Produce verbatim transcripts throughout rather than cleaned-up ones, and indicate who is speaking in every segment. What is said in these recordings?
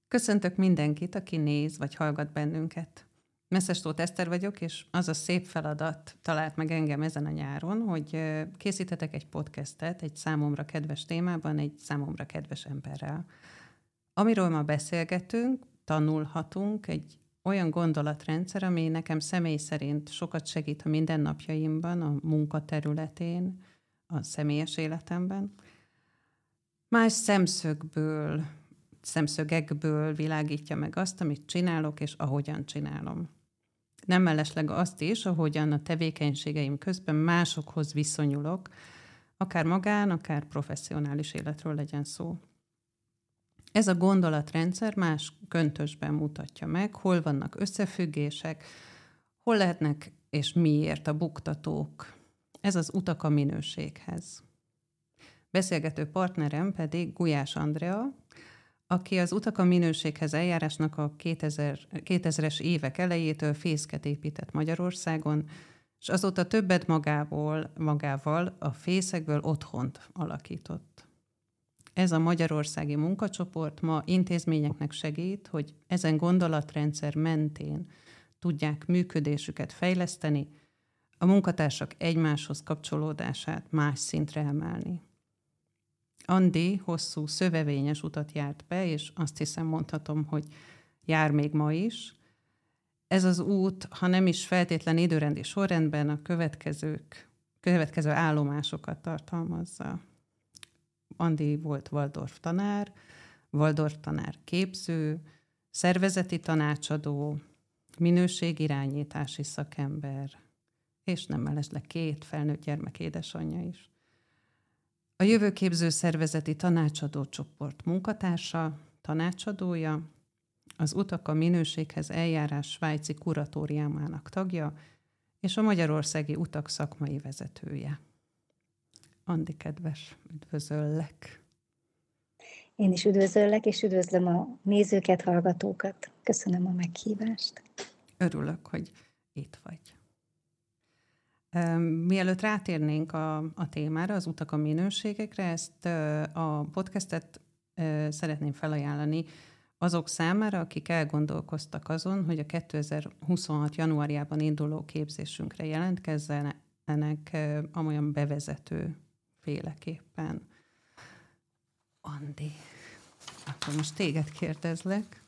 Speaker 1: Köszöntök mindenkit, aki néz vagy hallgat bennünket. Messzes Tóth Eszter vagyok, és az a szép feladat talált meg engem ezen a nyáron, hogy készíthetek egy podcastet egy számomra kedves témában, egy számomra kedves emberrel. Amiről ma beszélgetünk, tanulhatunk, egy olyan gondolatrendszer, ami nekem személy szerint sokat segít a mindennapjaimban, a munkaterületén, a személyes életemben. Más szemszögből, szemszögekből világítja meg azt, amit csinálok, és ahogyan csinálom. Nem mellesleg azt is, ahogyan a tevékenységeim közben másokhoz viszonyulok, akár magán, akár professzionális életről legyen szó. Ez a gondolatrendszer más köntösben mutatja meg, hol vannak összefüggések, hol lehetnek és miért a buktatók. Ez az utak a minőséghez. Beszélgető partnerem pedig Gulyás Andrea, aki az Utak a minőséghez eljárásnak a kétezres évek elejétől fészket épített Magyarországon, és azóta többet magából, magával a fészekből otthont alakított. Ez a magyarországi munkacsoport ma intézményeknek segít, hogy ezen gondolatrendszer mentén tudják működésüket fejleszteni, a munkatársak egymáshoz kapcsolódását más szintre emelni. Andi hosszú, szövevényes utat járt be, és azt hiszem mondhatom, hogy jár még ma is. Ez az út, ha nem is feltétlen időrendi sorrendben, a következők, következő állomásokat tartalmazza. Andi volt Waldorf tanár, Waldorf tanár képző, szervezeti tanácsadó, minőségirányítási szakember, és nem mellesleg két felnőtt gyermek édesanyja is. A jövőképző szervezeti tanácsadó csoport munkatársa, tanácsadója, az Utak a minőséghez eljárás svájci kuratóriumának tagja, és a Magyarországi Utak szakmai vezetője. Andi, kedves, üdvözöllek!
Speaker 2: Én is üdvözöllek, és üdvözlöm a nézőket, hallgatókat. Köszönöm a meghívást.
Speaker 1: Örülök, hogy itt vagy. Mielőtt rátérnénk a, a témára, az utak a minőségekre, ezt a podcastet szeretném felajánlani azok számára, akik elgondolkoztak azon, hogy a kétezer-huszonhat januárjában induló képzésünkre jelentkezzenek amolyan bevezető féleképpen. Andi, akkor most téged kérdezlek.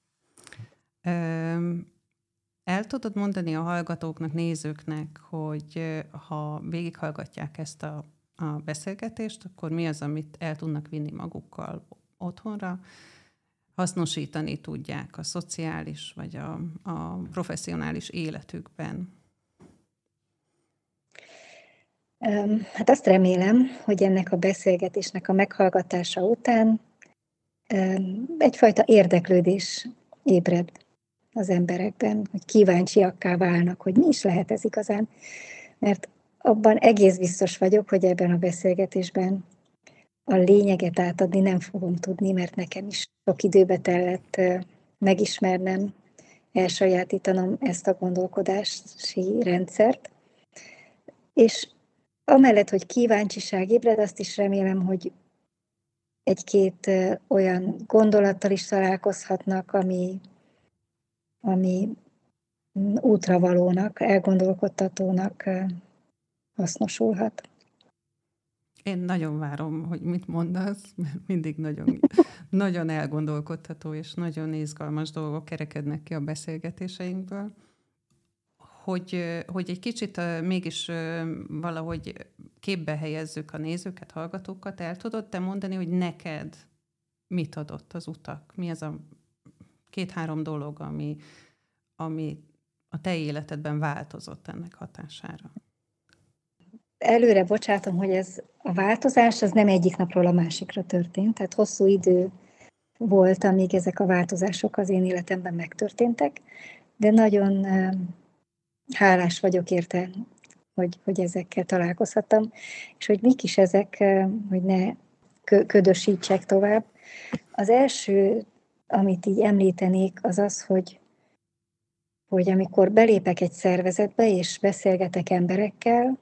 Speaker 1: El tudod mondani a hallgatóknak, nézőknek, hogy ha végighallgatják ezt a, a beszélgetést, akkor mi az, amit el tudnak vinni magukkal otthonra, hasznosítani tudják a szociális vagy a, a professzionális életükben?
Speaker 2: Hát azt remélem, hogy ennek a beszélgetésnek a meghallgatása után egyfajta érdeklődés ébred az emberekben, hogy kíváncsiakká válnak, hogy mi is lehet ez igazán. Mert abban egész biztos vagyok, hogy ebben a beszélgetésben a lényeget átadni nem fogom tudni, mert nekem is sok időbe tellett megismernem, elsajátítanom ezt a gondolkodási rendszert. És amellett, hogy kíváncsiság ébred, azt is remélem, hogy egy-két olyan gondolattal is találkozhatnak, ami ami útravalónak, elgondolkodtatónak hasznosulhat.
Speaker 1: Én nagyon várom, hogy mit mondasz, mert mindig nagyon, nagyon elgondolkodtató és nagyon izgalmas dolgok kerekednek ki a beszélgetéseinkből. Hogy, hogy egy kicsit mégis valahogy képbe helyezzük a nézőket, hallgatókat, el tudod te mondani, hogy neked mit adott az utak? Mi az a két-három dolog, ami, ami a te életedben változott ennek hatására?
Speaker 2: Előre bocsátom, hogy ez a változás az nem egyik napról a másikra történt, tehát hosszú idő volt, amíg ezek a változások az én életemben megtörténtek, de nagyon hálás vagyok érte, hogy, hogy ezekkel találkozhattam, és hogy mik is ezek, hogy ne ködösítsek tovább. Az első, amit így említenék, az az, hogy, hogy amikor belépek egy szervezetbe, és beszélgetek emberekkel,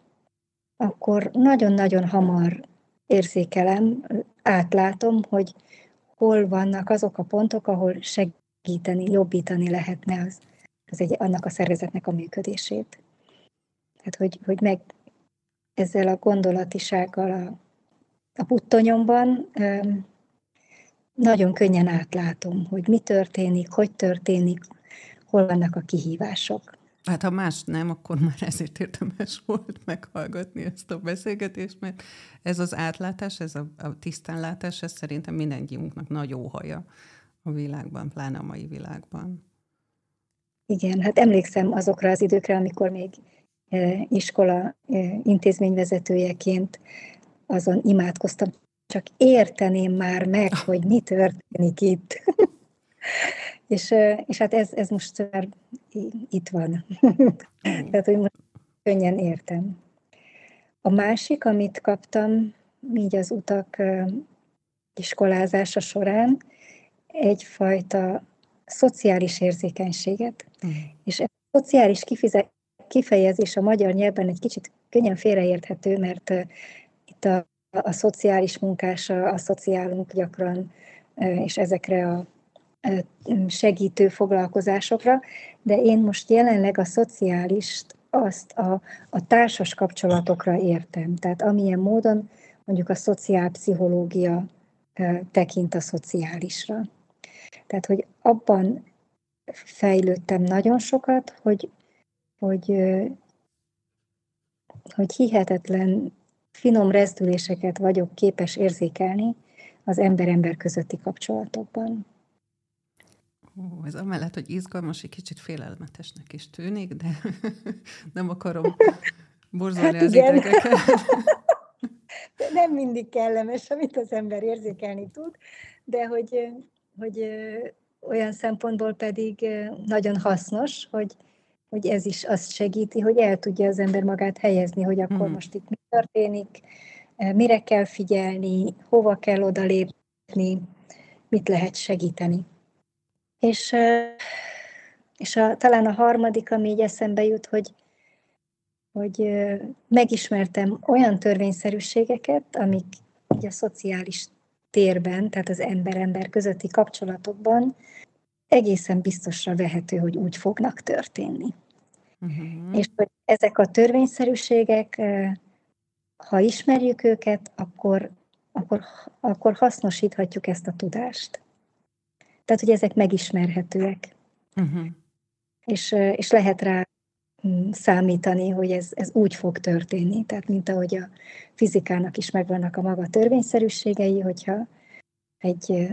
Speaker 2: akkor nagyon-nagyon hamar érzékelem, átlátom, hogy hol vannak azok a pontok, ahol segíteni, jobbítani lehetne az, az egy, annak a szervezetnek a működését. Tehát, hogy, hogy meg ezzel a gondolatisággal a, a puttonyomban öm, nagyon könnyen átlátom, hogy mi történik, hogy történik, hol vannak a kihívások.
Speaker 1: Hát ha más nem, akkor már ezért érdemes volt meghallgatni ezt a beszélgetést, mert ez az átlátás, ez a, a tisztánlátás, ez szerintem mindennyiunknak nagy óhaja a világban, pláne a mai világban.
Speaker 2: Igen, hát emlékszem azokra az időkre, amikor még iskola intézményvezetőjeként azon imádkoztam, csak érteném már meg, hogy mi történik itt. és, és hát ez, ez most már itt van. Tehát, hogy most könnyen értem. A másik, amit kaptam így az utak iskolázása során, egyfajta szociális érzékenységet. Mm. És ez a szociális kifize- kifejezés a magyar nyelvben egy kicsit könnyen félreérthető, mert uh, itt a, a szociális munkásra asszociálunk gyakran, uh, és ezekre a uh, segítő foglalkozásokra, de én most jelenleg a szociálist azt a, a társas kapcsolatokra értem. Tehát amilyen módon mondjuk a szociálpszichológia uh, tekint a szociálisra. Tehát, hogy abban fejlődtem nagyon sokat, hogy, hogy, hogy hihetetlen finom rezdüléseket vagyok képes érzékelni az ember-ember közötti kapcsolatokban.
Speaker 1: Ó, ez amellett, hogy izgalmas, egy kicsit félelmetesnek is tűnik, de nem akarom borzolni hát az idegeket.
Speaker 2: De nem mindig kellemes, amit az ember érzékelni tud, de hogy, hogy olyan szempontból pedig nagyon hasznos, hogy, hogy ez is azt segíti, hogy el tudja az ember magát helyezni, hogy akkor mm. most itt mi történik, mire kell figyelni, hova kell odalépni, mit lehet segíteni. És, és a, talán a harmadik, ami így eszembe jut, hogy, hogy megismertem olyan törvényszerűségeket, amik így a szociális térben, tehát az ember-ember közötti kapcsolatokban egészen biztosra vehető, hogy úgy fognak történni. Uh-huh. És hogy ezek a törvényszerűségek, ha ismerjük őket, akkor, akkor, akkor hasznosíthatjuk ezt a tudást. Tehát, hogy ezek megismerhetőek. Uh-huh. És, és lehet rá számítani, hogy ez, ez úgy fog történni. Tehát, mint ahogy a fizikának is megvannak a maga törvényszerűségei, hogyha egy,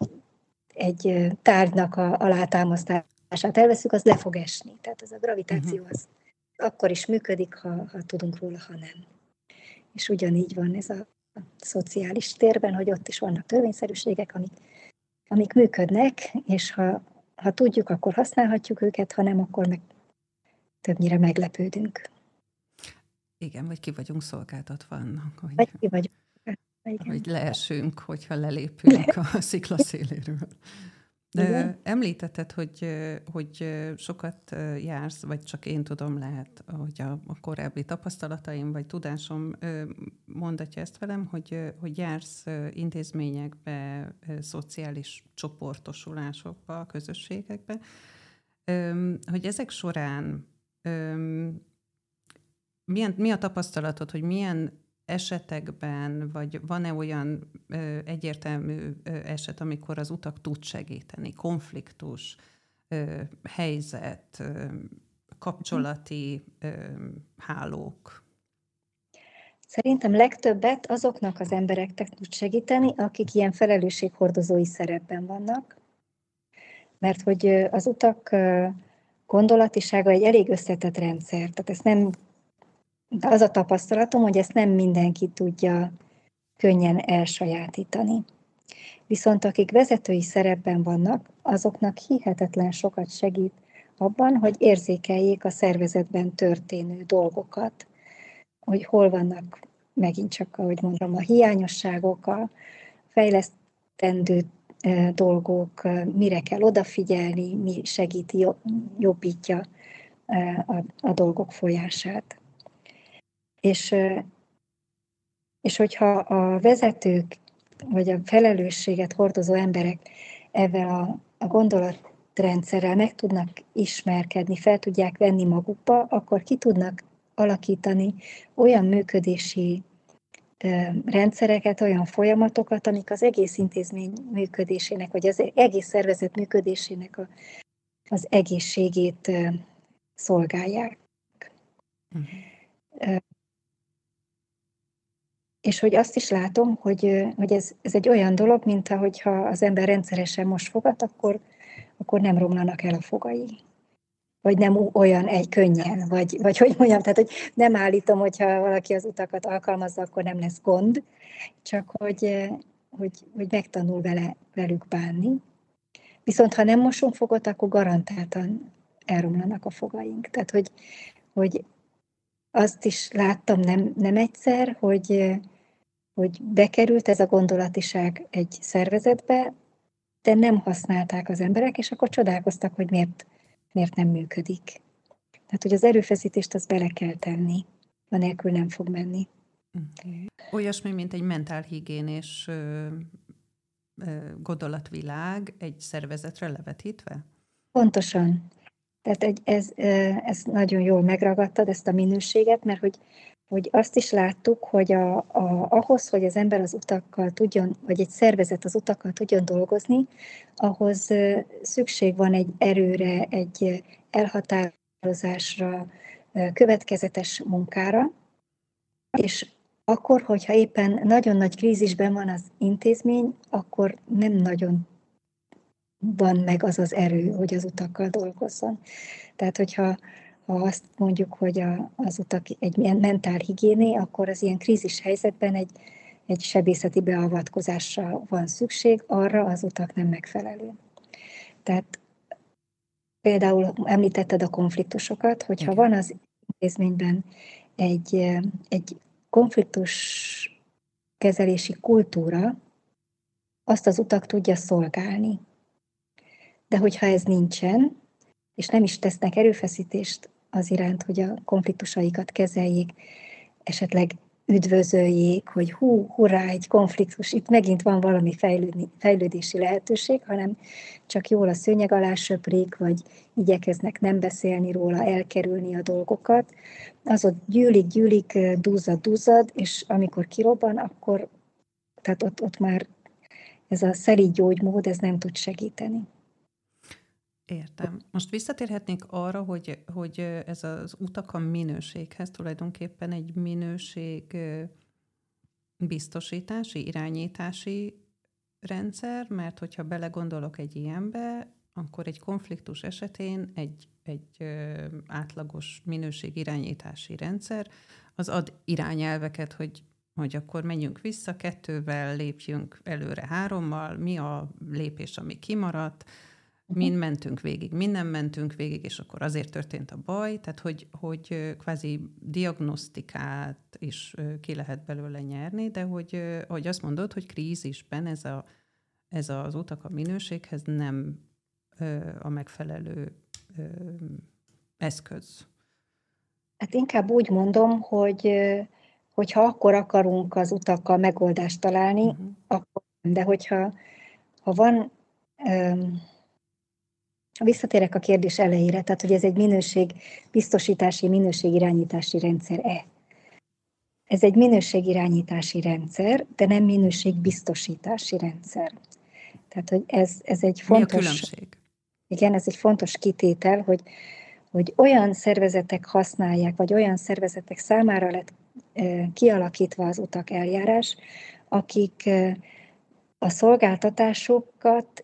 Speaker 2: egy tárgynak a alátámasztását elveszünk, az le fog esni. Tehát ez a gravitáció az akkor is működik, ha, ha tudunk róla, ha nem. És ugyanígy van ez a, a szociális térben, hogy ott is vannak törvényszerűségek, amik, amik működnek, és ha, ha tudjuk, akkor használhatjuk őket, ha nem, akkor meg többnyire meglepődünk.
Speaker 1: Igen, vagy ki vagyunk szolgáltatva annak, hogy,
Speaker 2: vagy ki vagyunk. Igen.
Speaker 1: hogy leesünk, hogyha lelépünk Le. a sziklaszéléről. De említetted, hogy, hogy sokat jársz, vagy csak én tudom, lehet, hogy a, a korábbi tapasztalataim, vagy tudásom mondatja ezt velem, hogy, hogy jársz intézményekbe, szociális csoportosulásokba, közösségekbe, hogy ezek során milyen, mi a tapasztalatod, hogy milyen esetekben, vagy van-e olyan ö, egyértelmű ö, eset, amikor az utak tud segíteni, konfliktus, ö, helyzet, ö, kapcsolati ö, hálók?
Speaker 2: Szerintem legtöbbet azoknak az embereknek tud segíteni, akik ilyen felelősséghordozói szerepben vannak, mert hogy az utak gondolatisága egy elég összetett rendszer, tehát ezt nem az a tapasztalatom, hogy ezt nem mindenki tudja könnyen elsajátítani. Viszont akik vezetői szerepben vannak, azoknak hihetetlen sokat segít abban, hogy érzékeljék a szervezetben történő dolgokat, hogy hol vannak megint csak, ahogy mondom, a hiányosságok, a fejlesztendő dolgok, mire kell odafigyelni, mi segíti, jobbítja a, a dolgok folyását. És, és hogyha a vezetők vagy a felelősséget hordozó emberek ezzel a, a gondolatrendszerrel meg tudnak ismerkedni, fel tudják venni magukba, akkor ki tudnak alakítani olyan működési rendszereket, olyan folyamatokat, amik az egész intézmény működésének, vagy az egész szervezet működésének a, az egészségét szolgálják. Uh-huh. És hogy azt is látom, hogy, hogy ez, ez egy olyan dolog, mint ahogyha az ember rendszeresen mos fogat, akkor, akkor nem romlanak el a fogai. Vagy nem olyan egy könnyen, vagy, vagy hogy mondjam, tehát hogy nem állítom, hogyha valaki az utakat alkalmazza, akkor nem lesz gond, csak hogy, hogy, hogy megtanul vele, velük bánni. Viszont ha nem mosunk fogot, akkor garantáltan elromlanak a fogaink. Tehát, hogy, hogy azt is láttam nem, nem egyszer, hogy, hogy bekerült ez a gondolatiság egy szervezetbe, de nem használták az emberek, és akkor csodálkoztak, hogy miért, miért nem működik. Tehát, hogy az erőfeszítést azt bele kell tenni, anélkül nem fog menni.
Speaker 1: Olyasmi, mint egy mentálhigiénés ö, ö, gondolatvilág egy szervezetre levetítve?
Speaker 2: Pontosan. Tehát egy, ez, ez nagyon jól megragadtad, ezt a minőséget, mert hogy, hogy azt is láttuk, hogy a, a, ahhoz, hogy az ember az utakkal tudjon, vagy egy szervezet az utakkal tudjon dolgozni, ahhoz szükség van egy erőre, egy elhatározásra, következetes munkára, és akkor, hogyha éppen nagyon nagy krízisben van az intézmény, akkor nem nagyon van meg az az erő, hogy az utakkal dolgozzon. Tehát, hogyha ha azt mondjuk, hogy a, az utak egy ilyen mentálhigiéné, akkor az ilyen krízis helyzetben egy, egy sebészeti beavatkozásra van szükség, arra az utak nem megfelelő. Tehát például említetted a konfliktusokat, hogyha van az intézményben egy, egy konfliktus kezelési kultúra, azt az utak tudja szolgálni. De hogyha ez nincsen, és nem is tesznek erőfeszítést az iránt, hogy a konfliktusaikat kezeljék, esetleg üdvözöljék, hogy hú, hurrá, egy konfliktus, itt megint van valami fejlődni, fejlődési lehetőség, hanem csak jól a szőnyeg alá söprik, vagy igyekeznek nem beszélni róla, elkerülni a dolgokat, az ott gyűlik, gyűlik, duzzad, duzzad, és amikor kirobban, akkor tehát ott, ott már ez a szelíd gyógymód, ez nem tud segíteni.
Speaker 1: Értem. Most visszatérhetnénk arra, hogy, hogy ez az utak a minőséghez tulajdonképpen egy minőség biztosítási, irányítási rendszer, mert hogyha belegondolok egy ilyenbe, akkor egy konfliktus esetén egy, egy átlagos minőségirányítási rendszer az ad irányelveket, hogy hogy akkor menjünk vissza kettővel, lépjünk előre hárommal, mi a lépés, ami kimaradt, mind mentünk végig, minden mentünk végig, és akkor azért történt a baj, tehát hogy, hogy kvázi diagnosztikát is ki lehet belőle nyerni, de hogy, hogy azt mondod, hogy krízisben ez, a, ez az utak a minőséghez nem a megfelelő eszköz.
Speaker 2: Hát inkább úgy mondom, hogy hogyha akkor akarunk az utakkal megoldást találni, uh-huh. akkor de hogyha ha van, um, visszatérek a kérdés elejére, tehát hogy ez egy minőség biztosítási, minőségirányítási rendszer-e. Ez egy minőségirányítási rendszer, de nem minőségbiztosítási rendszer. Tehát, hogy ez, ez egy fontos...
Speaker 1: Mi a különbség?
Speaker 2: Igen, ez egy fontos kitétel, hogy, hogy olyan szervezetek használják, vagy olyan szervezetek számára lett kialakítva az utak eljárás, akik a szolgáltatásokat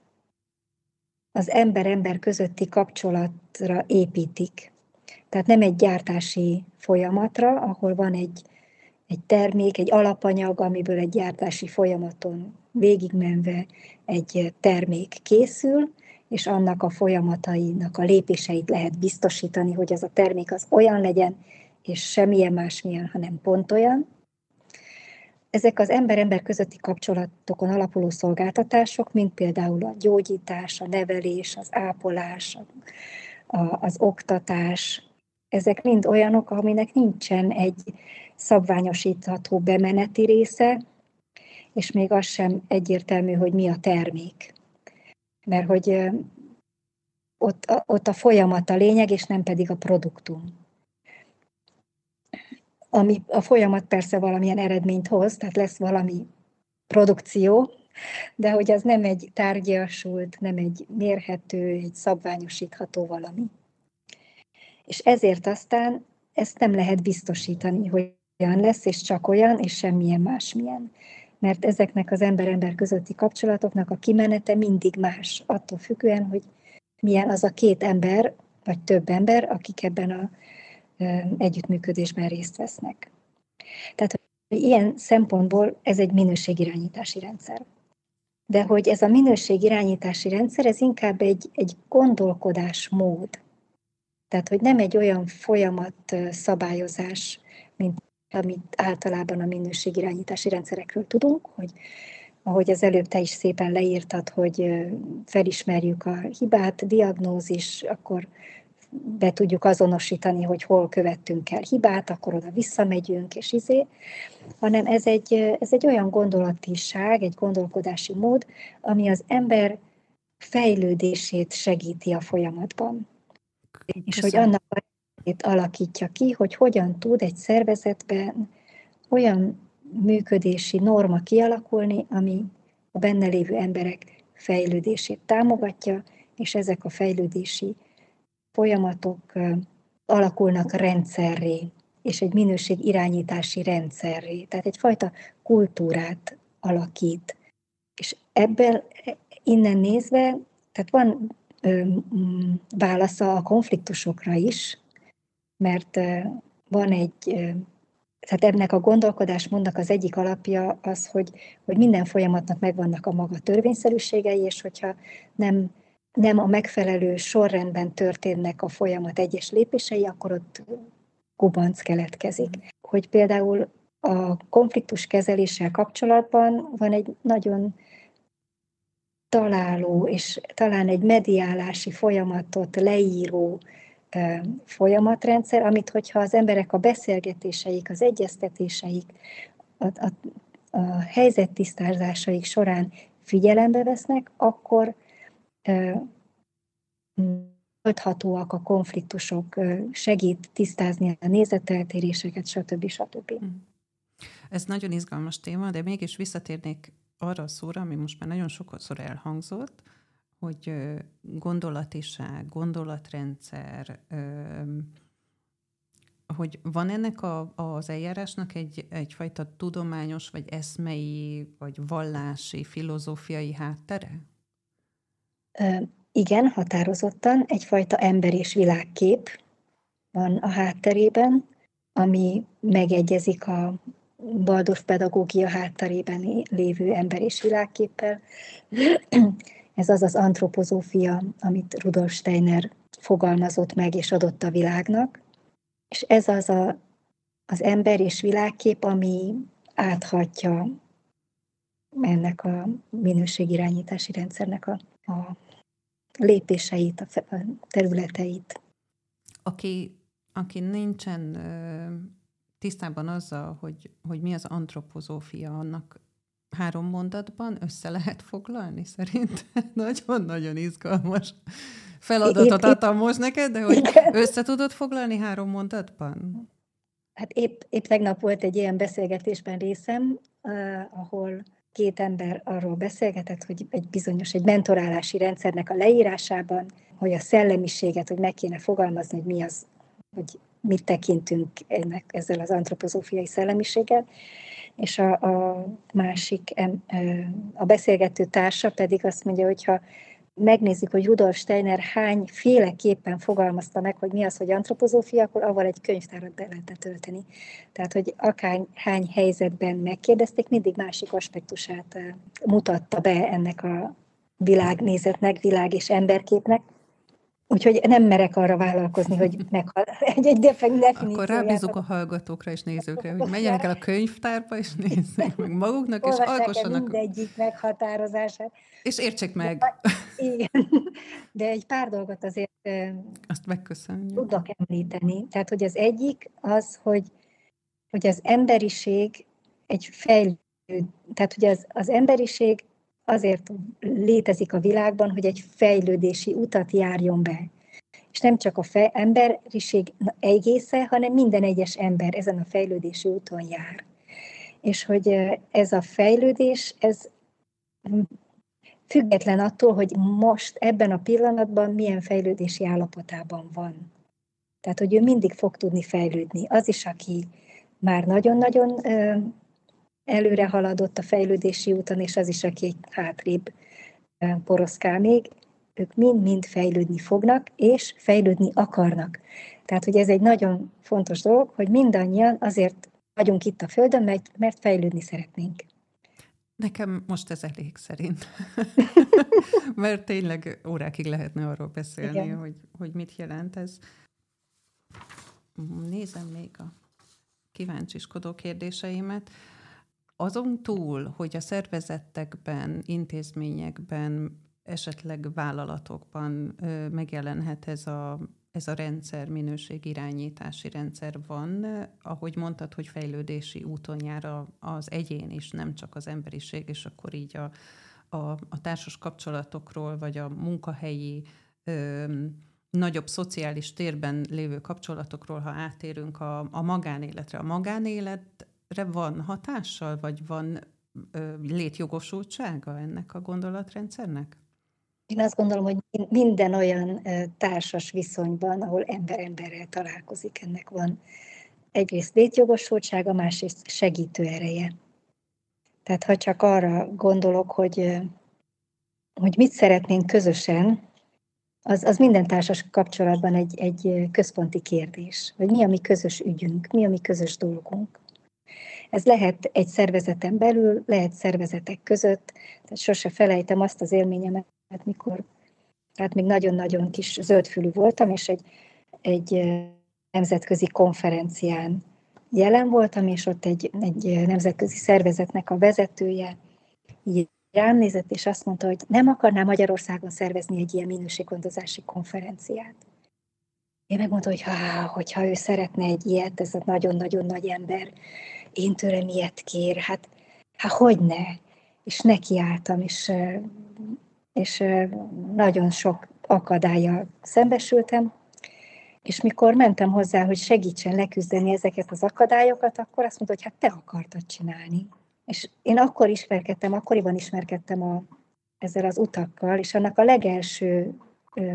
Speaker 2: az ember-ember közötti kapcsolatra építik. Tehát nem egy gyártási folyamatra, ahol van egy, egy termék, egy alapanyag, amiből egy gyártási folyamaton végigmenve egy termék készül, és annak a folyamatainak a lépéseit lehet biztosítani, hogy az a termék az olyan legyen, és semmilyen másmilyen, hanem pont olyan. Ezek az ember-ember közötti kapcsolatokon alapuló szolgáltatások, mint például a gyógyítás, a nevelés, az ápolás, a, az oktatás, ezek mind olyanok, aminek nincsen egy szabványosítható bemeneti része, és még az sem egyértelmű, hogy mi a termék. Mert hogy ott a, ott a folyamat a lényeg, és nem pedig a produktum. Ami, a folyamat persze valamilyen eredményt hoz, tehát lesz valami produkció, de hogy az nem egy tárgyasult, nem egy mérhető, egy szabványosítható valami. És ezért aztán ezt nem lehet biztosítani, hogy olyan lesz, és csak olyan, és semmilyen másmilyen. Mert ezeknek az ember-ember közötti kapcsolatoknak a kimenete mindig más, attól függően, hogy milyen az a két ember, vagy több ember, akik ebben az együttműködésben részt vesznek. Tehát hogy ilyen szempontból ez egy minőségirányítási rendszer. De hogy ez a minőségirányítási rendszer, ez inkább egy, egy gondolkodásmód. Tehát, hogy nem egy olyan folyamat szabályozás, mint amit általában a minőségirányítási rendszerekről tudunk, hogy ahogy az előbb te is szépen leírtad, hogy felismerjük a hibát, diagnózis, akkor be tudjuk azonosítani, hogy hol követtünk el hibát, akkor oda visszamegyünk, és izé, hanem ez egy, ez egy olyan gondolatiság, egy gondolkodási mód, ami az ember fejlődését segíti a folyamatban. Köszönöm. És hogy annak a alakítja ki, hogy hogyan tud egy szervezetben olyan működési norma kialakulni, ami a benne lévő emberek fejlődését támogatja, és ezek a fejlődési folyamatok alakulnak rendszerré, és egy minőségirányítási rendszerré, tehát egyfajta kultúrát alakít. És ebből innen nézve, tehát van ö, válasza a konfliktusokra is, mert ö, van egy, ö, tehát ennek a gondolkodásmódnak az egyik alapja az, hogy, hogy minden folyamatnak megvannak a maga törvényszerűségei, és hogyha nem nem a megfelelő sorrendben történnek a folyamat egyes lépései, akkor ott gubanc keletkezik. Hogy például a konfliktus kezeléssel kapcsolatban van egy nagyon találó, és talán egy mediálási folyamatot leíró folyamatrendszer, amit hogyha az emberek a beszélgetéseik, az egyeztetéseik, a, a, a helyzettisztázásaik során figyelembe vesznek, akkor oldhatóak a konfliktusok, segít tisztázni a nézeteltéréseket, stb. stb.
Speaker 1: Ez nagyon izgalmas téma, de mégis visszatérnék arra a szóra, ami most már nagyon sokszor elhangzott, hogy gondolatiság, gondolatrendszer, hogy van ennek a, az eljárásnak egy, egyfajta tudományos, vagy eszmei, vagy vallási, filozófiai háttere?
Speaker 2: Igen, határozottan egyfajta ember- és világkép van a hátterében, ami megegyezik a Waldorf pedagógia hátterében lévő ember- és világképpel. Ez az az antropozófia, amit Rudolf Steiner fogalmazott meg és adott a világnak. És ez az a, az ember- és világkép, ami áthatja ennek a minőségirányítási rendszernek a, a lépéseit, a területeit.
Speaker 1: Aki, aki nincsen ö, tisztában azzal, hogy, hogy mi az antropozófia, annak három mondatban össze lehet foglalni szerintem. Nagyon-nagyon izgalmas feladatot adtam most neked, de hogy össze tudod foglalni három mondatban?
Speaker 2: Hát épp, épp tegnap volt egy ilyen beszélgetésben részem, uh, ahol két ember arról beszélgetett, hogy egy bizonyos, egy mentorálási rendszernek a leírásában, hogy a szellemiséget, hogy meg kéne fogalmazni, hogy mi az, hogy mit tekintünk ennek, ezzel az antropozófiai szellemiséggel, és a, a másik, a beszélgető társa pedig azt mondja, hogyha megnézzük, hogy Rudolf Steiner hány féleképpen fogalmazta meg, hogy mi az, hogy antropozófia, akkor avval egy könyvtárat be lehetett tölteni. Tehát, hogy akár hány helyzetben megkérdezték, mindig másik aspektusát mutatta be ennek a világnézetnek, világ és emberképnek. Úgyhogy nem merek arra vállalkozni, hogy meghal egy, egy definícióját.
Speaker 1: Akkor rábízunk a hallgatókra és nézőkre, hogy menjenek el a könyvtárba, és nézzék meg maguknak, és alkossanak.
Speaker 2: Mindegyik meghatározását.
Speaker 1: És értsék meg.
Speaker 2: De, igen. De egy pár dolgot azért
Speaker 1: azt megköszönjük.
Speaker 2: Tudok említeni. Tehát, hogy az egyik az, hogy, hogy az emberiség egy fejlődő tehát ugye az, az emberiség azért létezik a világban, hogy egy fejlődési utat járjon be. És nem csak a fej, emberiség egésze, hanem minden egyes ember ezen a fejlődési úton jár. És hogy ez a fejlődés, ez független attól, hogy most ebben a pillanatban milyen fejlődési állapotában van. Tehát, hogy ő mindig fog tudni fejlődni. Az is, aki már nagyon-nagyon előre haladott a fejlődési úton, és az is, aki hátrébb poroszkál még, ők mind-mind fejlődni fognak, és fejlődni akarnak. Tehát, hogy ez egy nagyon fontos dolog, hogy mindannyian azért vagyunk itt a Földön, mert, mert fejlődni szeretnénk.
Speaker 1: Nekem most ez elég szerint. Mert tényleg órákig lehetne arról beszélni, hogy, hogy mit jelent ez. Nézem még a kíváncsiskodó kérdéseimet. Azon túl, hogy a szervezetekben, intézményekben, esetleg vállalatokban ö, megjelenhet ez a, ez a rendszer, minőségirányítási rendszer van, ahogy mondtad, hogy fejlődési úton jár az egyén is, nem csak az emberiség, és akkor így a, a, a társas kapcsolatokról, vagy a munkahelyi ö, nagyobb szociális térben lévő kapcsolatokról, ha átérünk a, a magánéletre. A magánéletre van hatással, vagy van ö, létjogosultsága ennek a gondolatrendszernek?
Speaker 2: Én azt gondolom, hogy minden olyan társas viszonyban, ahol ember emberrel találkozik, ennek van egyrészt létjogosultsága, másrészt segítő ereje. Tehát ha csak arra gondolok, hogy, hogy mit szeretnénk közösen, az, az minden társas kapcsolatban egy, egy központi kérdés, hogy mi a mi közös ügyünk, mi a mi közös dolgunk. Ez lehet egy szervezeten belül, lehet szervezetek között, tehát sose felejtem azt az élményemet, mikor hát még nagyon-nagyon kis zöldfülű voltam, és egy, egy nemzetközi konferencián jelen voltam, és ott egy, egy nemzetközi szervezetnek a vezetője így rám nézett, és azt mondta, hogy nem akarná Magyarországon szervezni egy ilyen minőséggondozási konferenciát. Én megmondtam, hogy ha, hogyha ő szeretne egy ilyet, ez a nagyon-nagyon nagy ember, én tőlem ilyet kér, hát, hát hogyne? És nekiálltam, és, és nagyon sok akadállyal szembesültem, és mikor mentem hozzá, hogy segítsen leküzdeni ezeket az akadályokat, akkor azt mondta, hogy hát te akartad csinálni. És én akkor ismerkedtem, akkoriban ismerkedtem a, ezzel az utakkal, és annak a legelső ö,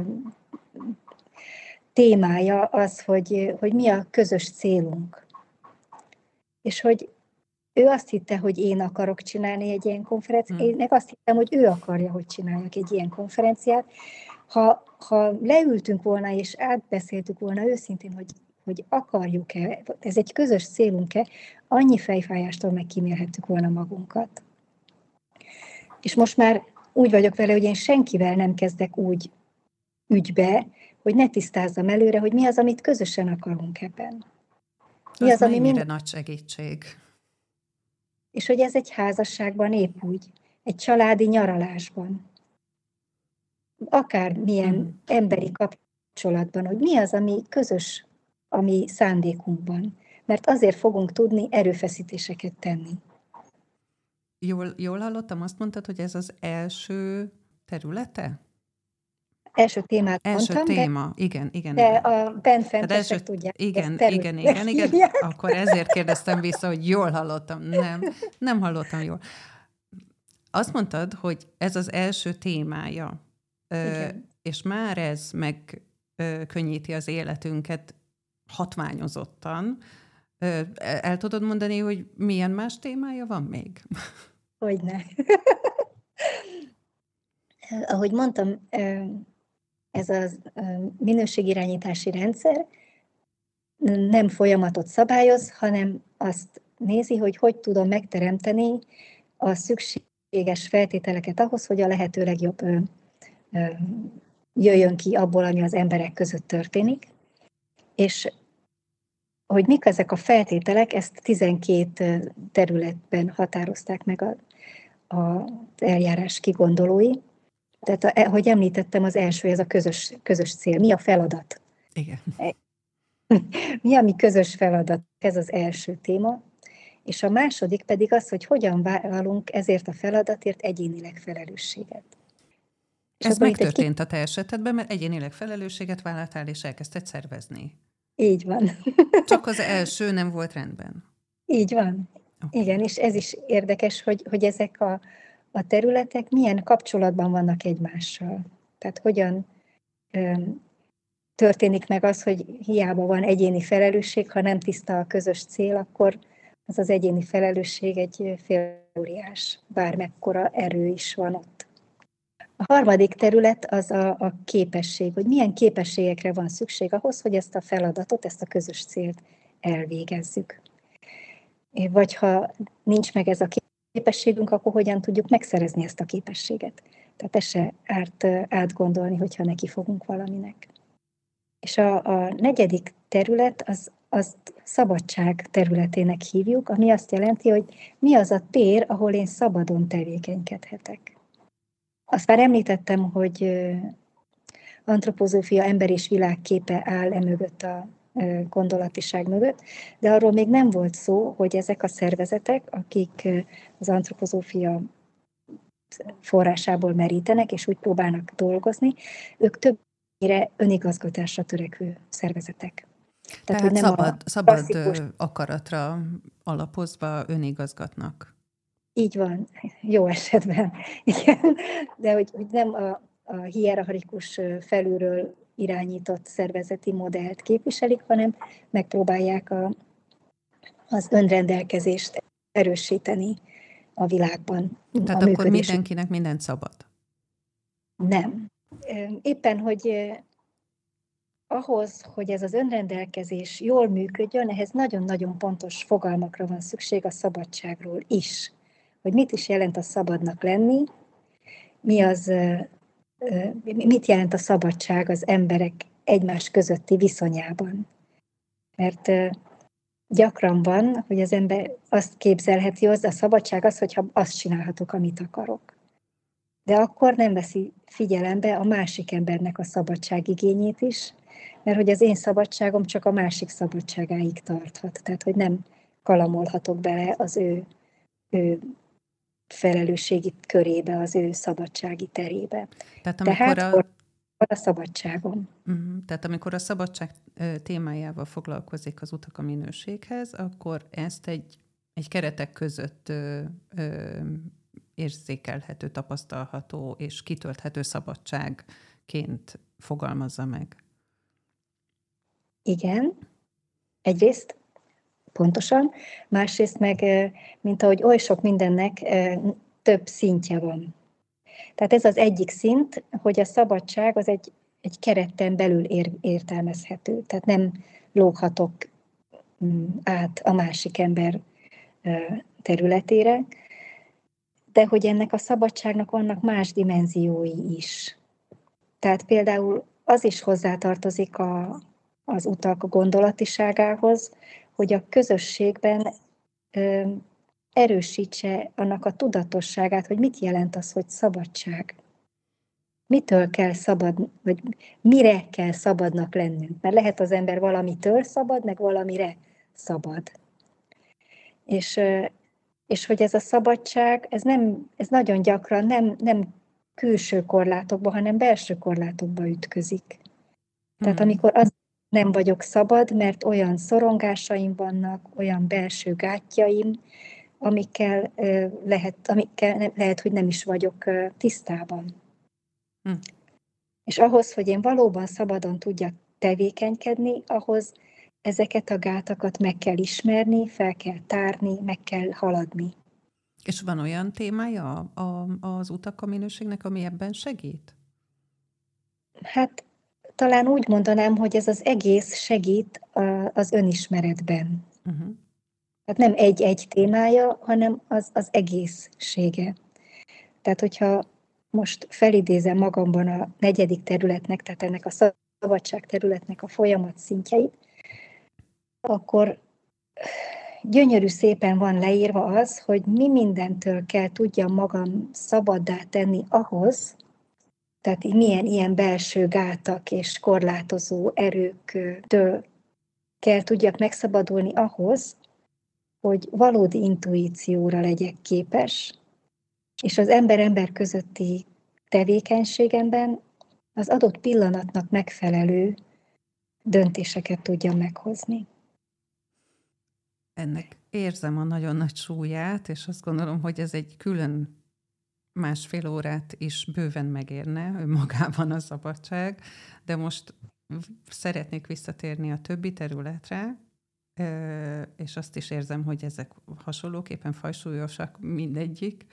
Speaker 2: témája az, hogy, hogy mi a közös célunk. És hogy ő azt hitte, hogy én akarok csinálni egy ilyen konferenciát, hmm. én meg azt hittem, hogy ő akarja, hogy csináljak egy ilyen konferenciát. Ha, ha leültünk volna és átbeszéltük volna őszintén, hogy, hogy akarjuk-e, ez egy közös célunk-e, annyi fejfájástól meg kímélhettük volna magunkat. És most már úgy vagyok vele, hogy én senkivel nem kezdek úgy ügybe, hogy ne tisztázzam előre, hogy mi az, amit közösen akarunk ebben.
Speaker 1: Mi az, az ami mind... nagy segítség.
Speaker 2: És hogy ez egy házasságban épp úgy, egy családi nyaralásban, akármilyen mm. emberi kapcsolatban, hogy mi az, ami közös a mi szándékunkban. Mert azért fogunk tudni erőfeszítéseket tenni.
Speaker 1: Jól, jól hallottam, azt mondtad, hogy ez az első területe?
Speaker 2: Első témát
Speaker 1: első
Speaker 2: mondtam,
Speaker 1: téma, de, igen, igen.
Speaker 2: De a benfentesek első, tudják.
Speaker 1: Igen, igen, igen, igen. Akkor ezért kérdeztem vissza, hogy jól hallottam. Nem, nem hallottam jól. Azt mondtad, hogy ez az első témája, igen. És már ez megkönnyíti az életünket hatványozottan. El tudod mondani, hogy milyen más témája van még?
Speaker 2: Hogyne. Ahogy mondtam, ez a minőségirányítási rendszer nem folyamatot szabályoz, hanem azt nézi, hogy hogy tudom megteremteni a szükséges feltételeket ahhoz, hogy a lehető legjobb jöjjön ki abból, ami az emberek között történik. És hogy mik ezek a feltételek, ezt tizenkét területben határozták meg a, a, az eljárás kigondolói. Tehát, ahogy említettem, az első, ez a közös, közös cél. Mi a feladat?
Speaker 1: Igen.
Speaker 2: Mi a mi közös feladat? Ez az első téma. És a második pedig az, hogy hogyan vállalunk ezért a feladatért egyénileg felelősséget. És
Speaker 1: Ez
Speaker 2: akkor itt egy
Speaker 1: megtörtént a te esetedben, mert egyénileg felelősséget vállaltál, és elkezdted szervezni.
Speaker 2: Így van.
Speaker 1: Csak az első nem volt rendben.
Speaker 2: Így van.
Speaker 1: Okay.
Speaker 2: Igen, és ez is érdekes, hogy, hogy ezek a, a területek milyen kapcsolatban vannak egymással. Tehát hogyan öm, történik meg az, hogy hiába van egyéni felelősség, ha nem tiszta a közös cél, akkor az az egyéni felelősség egy félóriás, bármekkora erő is van ott. A harmadik terület az a, a képesség, hogy milyen képességekre van szükség ahhoz, hogy ezt a feladatot, ezt a közös célt elvégezzük. Vagy ha nincs meg ez a képességünk, akkor hogyan tudjuk megszerezni ezt a képességet. Tehát ez se árt átgondolni, hogyha neki fogunk valaminek. És a, a negyedik terület, az, azt szabadság területének hívjuk, ami azt jelenti, hogy mi az a tér, ahol én szabadon tevékenykedhetek. Azt már említettem, hogy antropozófia ember és világképe áll emögött a gondolatiság mögött, de arról még nem volt szó, hogy ezek a szervezetek, akik az antropozófia forrásából merítenek, és úgy próbálnak dolgozni, ők többnyire önigazgatásra törekvő szervezetek.
Speaker 1: Tehát, Tehát hogy nem szabad, szabad klasszikus... akaratra alapozva önigazgatnak.
Speaker 2: Így van, jó esetben, igen, de hogy, hogy nem a, a hierarchikus felülről irányított szervezeti modellt képviselik, hanem megpróbálják a, az önrendelkezést erősíteni a világban.
Speaker 1: Tehát
Speaker 2: a
Speaker 1: akkor mindenkinek mindent szabad?
Speaker 2: Nem. Éppen, hogy ahhoz, hogy ez az önrendelkezés jól működjön, ehhez nagyon-nagyon pontos fogalmakra van szükség a szabadságról is. Hogy mit is jelent a szabadnak lenni, mi az, mit jelent a szabadság az emberek egymás közötti viszonyában. Mert gyakran van, hogy az ember azt képzelheti, hogy a szabadság az, hogyha azt csinálhatok, amit akarok. De akkor nem veszi figyelembe a másik embernek a szabadságigényét is, mert hogy az én szabadságom csak a másik szabadságáig tarthat. Tehát, hogy nem kalamolhatok bele az ő, ő felelősségi körébe, az ő szabadsági terébe.
Speaker 1: Tehát amikor
Speaker 2: Tehát
Speaker 1: a...
Speaker 2: a szabadságom.
Speaker 1: Uh-huh. Tehát amikor a szabadság témájával foglalkozik az Utak a minőséghez, akkor ezt egy, egy keretek között ö, ö, érzékelhető, tapasztalható és kitölthető szabadságként fogalmazza meg.
Speaker 2: Igen, egyrészt pontosan, másrészt meg, mint ahogy oly sok mindennek több szintje van. Tehát ez az egyik szint, hogy a szabadság az egy, egy kereten belül ér, értelmezhető. Tehát nem lóghatok át a másik ember területére, de hogy ennek a szabadságnak vannak más dimenziói is. Tehát például az is hozzátartozik a, az utak gondolatiságához, hogy a közösségben ö, erősítse annak a tudatosságát, hogy mit jelent az, hogy szabadság. Mitől kell szabad, vagy mire kell szabadnak lennünk. Mert lehet az ember valamitől szabad, meg valamire szabad. És, és hogy ez a szabadság, ez, nem, ez nagyon gyakran nem, nem külső korlátokba, hanem belső korlátokba ütközik. Tehát amikor az nem vagyok szabad, mert olyan szorongásaim vannak, olyan belső gátjaim, amikkel lehet, amikkel lehet, hogy nem is vagyok tisztában. Hm. És ahhoz, hogy én valóban szabadon tudjak tevékenykedni, ahhoz ezeket a gátakat meg kell ismerni, fel kell tárni, meg kell haladni.
Speaker 1: És van olyan témája a, az Utak a minőségnek, ami ebben segít?
Speaker 2: Hát talán úgy mondanám, hogy ez az egész segít az önismeretben. Uh-huh. Tehát nem egy-egy témája, hanem az, az egészsége. Tehát, hogyha most felidézem magamban a negyedik területnek, tehát ennek a szabadság területnek a folyamat szintjeit, akkor gyönyörű szépen van leírva az, hogy mi mindentől kell tudjam magam szabaddá tenni ahhoz, tehát milyen ilyen belső gátak és korlátozó erőktől kell tudjak megszabadulni ahhoz, hogy valódi intuícióra legyek képes, és az ember-ember közötti tevékenységemben az adott pillanatnak megfelelő döntéseket tudjam meghozni.
Speaker 1: Ennek érzem a nagyon nagy súlyát, és azt gondolom, hogy ez egy külön másfél órát is bőven megérne önmagában a szabadság, de most szeretnék visszatérni a többi területre, és azt is érzem, hogy ezek hasonlóképpen fajsúlyosak mindegyik.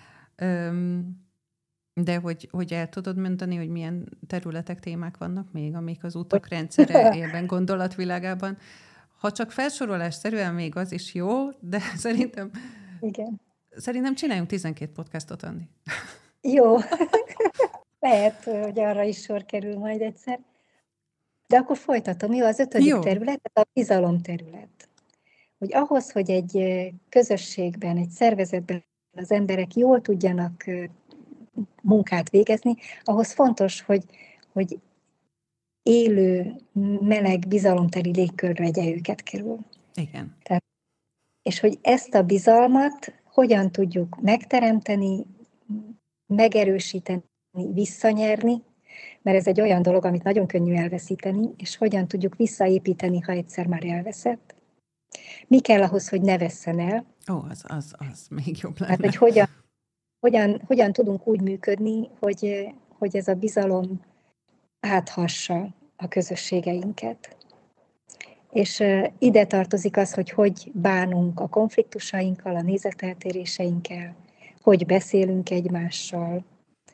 Speaker 1: De hogy, hogy el tudod mondani, hogy milyen területek, témák vannak még, amik az utak rendszerében, gondolatvilágában. Ha csak felsorolásszerűen még az is jó, de szerintem,
Speaker 2: igen.
Speaker 1: szerintem csináljunk tizenkét podcastot, Andi.
Speaker 2: Jó. Lehet, hogy arra is sor kerül majd egyszer. De akkor folytatom. Jó, az ötödik jó. terület, a bizalom terület. Hogy ahhoz, hogy egy közösségben, egy szervezetben az emberek jól tudjanak munkát végezni, ahhoz fontos, hogy, hogy élő, meleg, bizalomteli légkörre vegye őket körül.
Speaker 1: Igen.
Speaker 2: Tehát, és hogy ezt a bizalmat hogyan tudjuk megteremteni, megerősíteni, visszanyerni, mert ez egy olyan dolog, amit nagyon könnyű elveszíteni, és hogyan tudjuk visszaépíteni, ha egyszer már elveszett. Mi kell ahhoz, hogy ne vesszen el?
Speaker 1: Ó, az, az, az még jobb lenne.
Speaker 2: Hát, hogy hogyan, hogyan, hogyan tudunk úgy működni, hogy, hogy ez a bizalom áthassa a közösségeinket. És ide tartozik az, hogy hogy bánunk a konfliktusainkkal, a nézeteltéréseinkkel, hogy beszélünk egymással,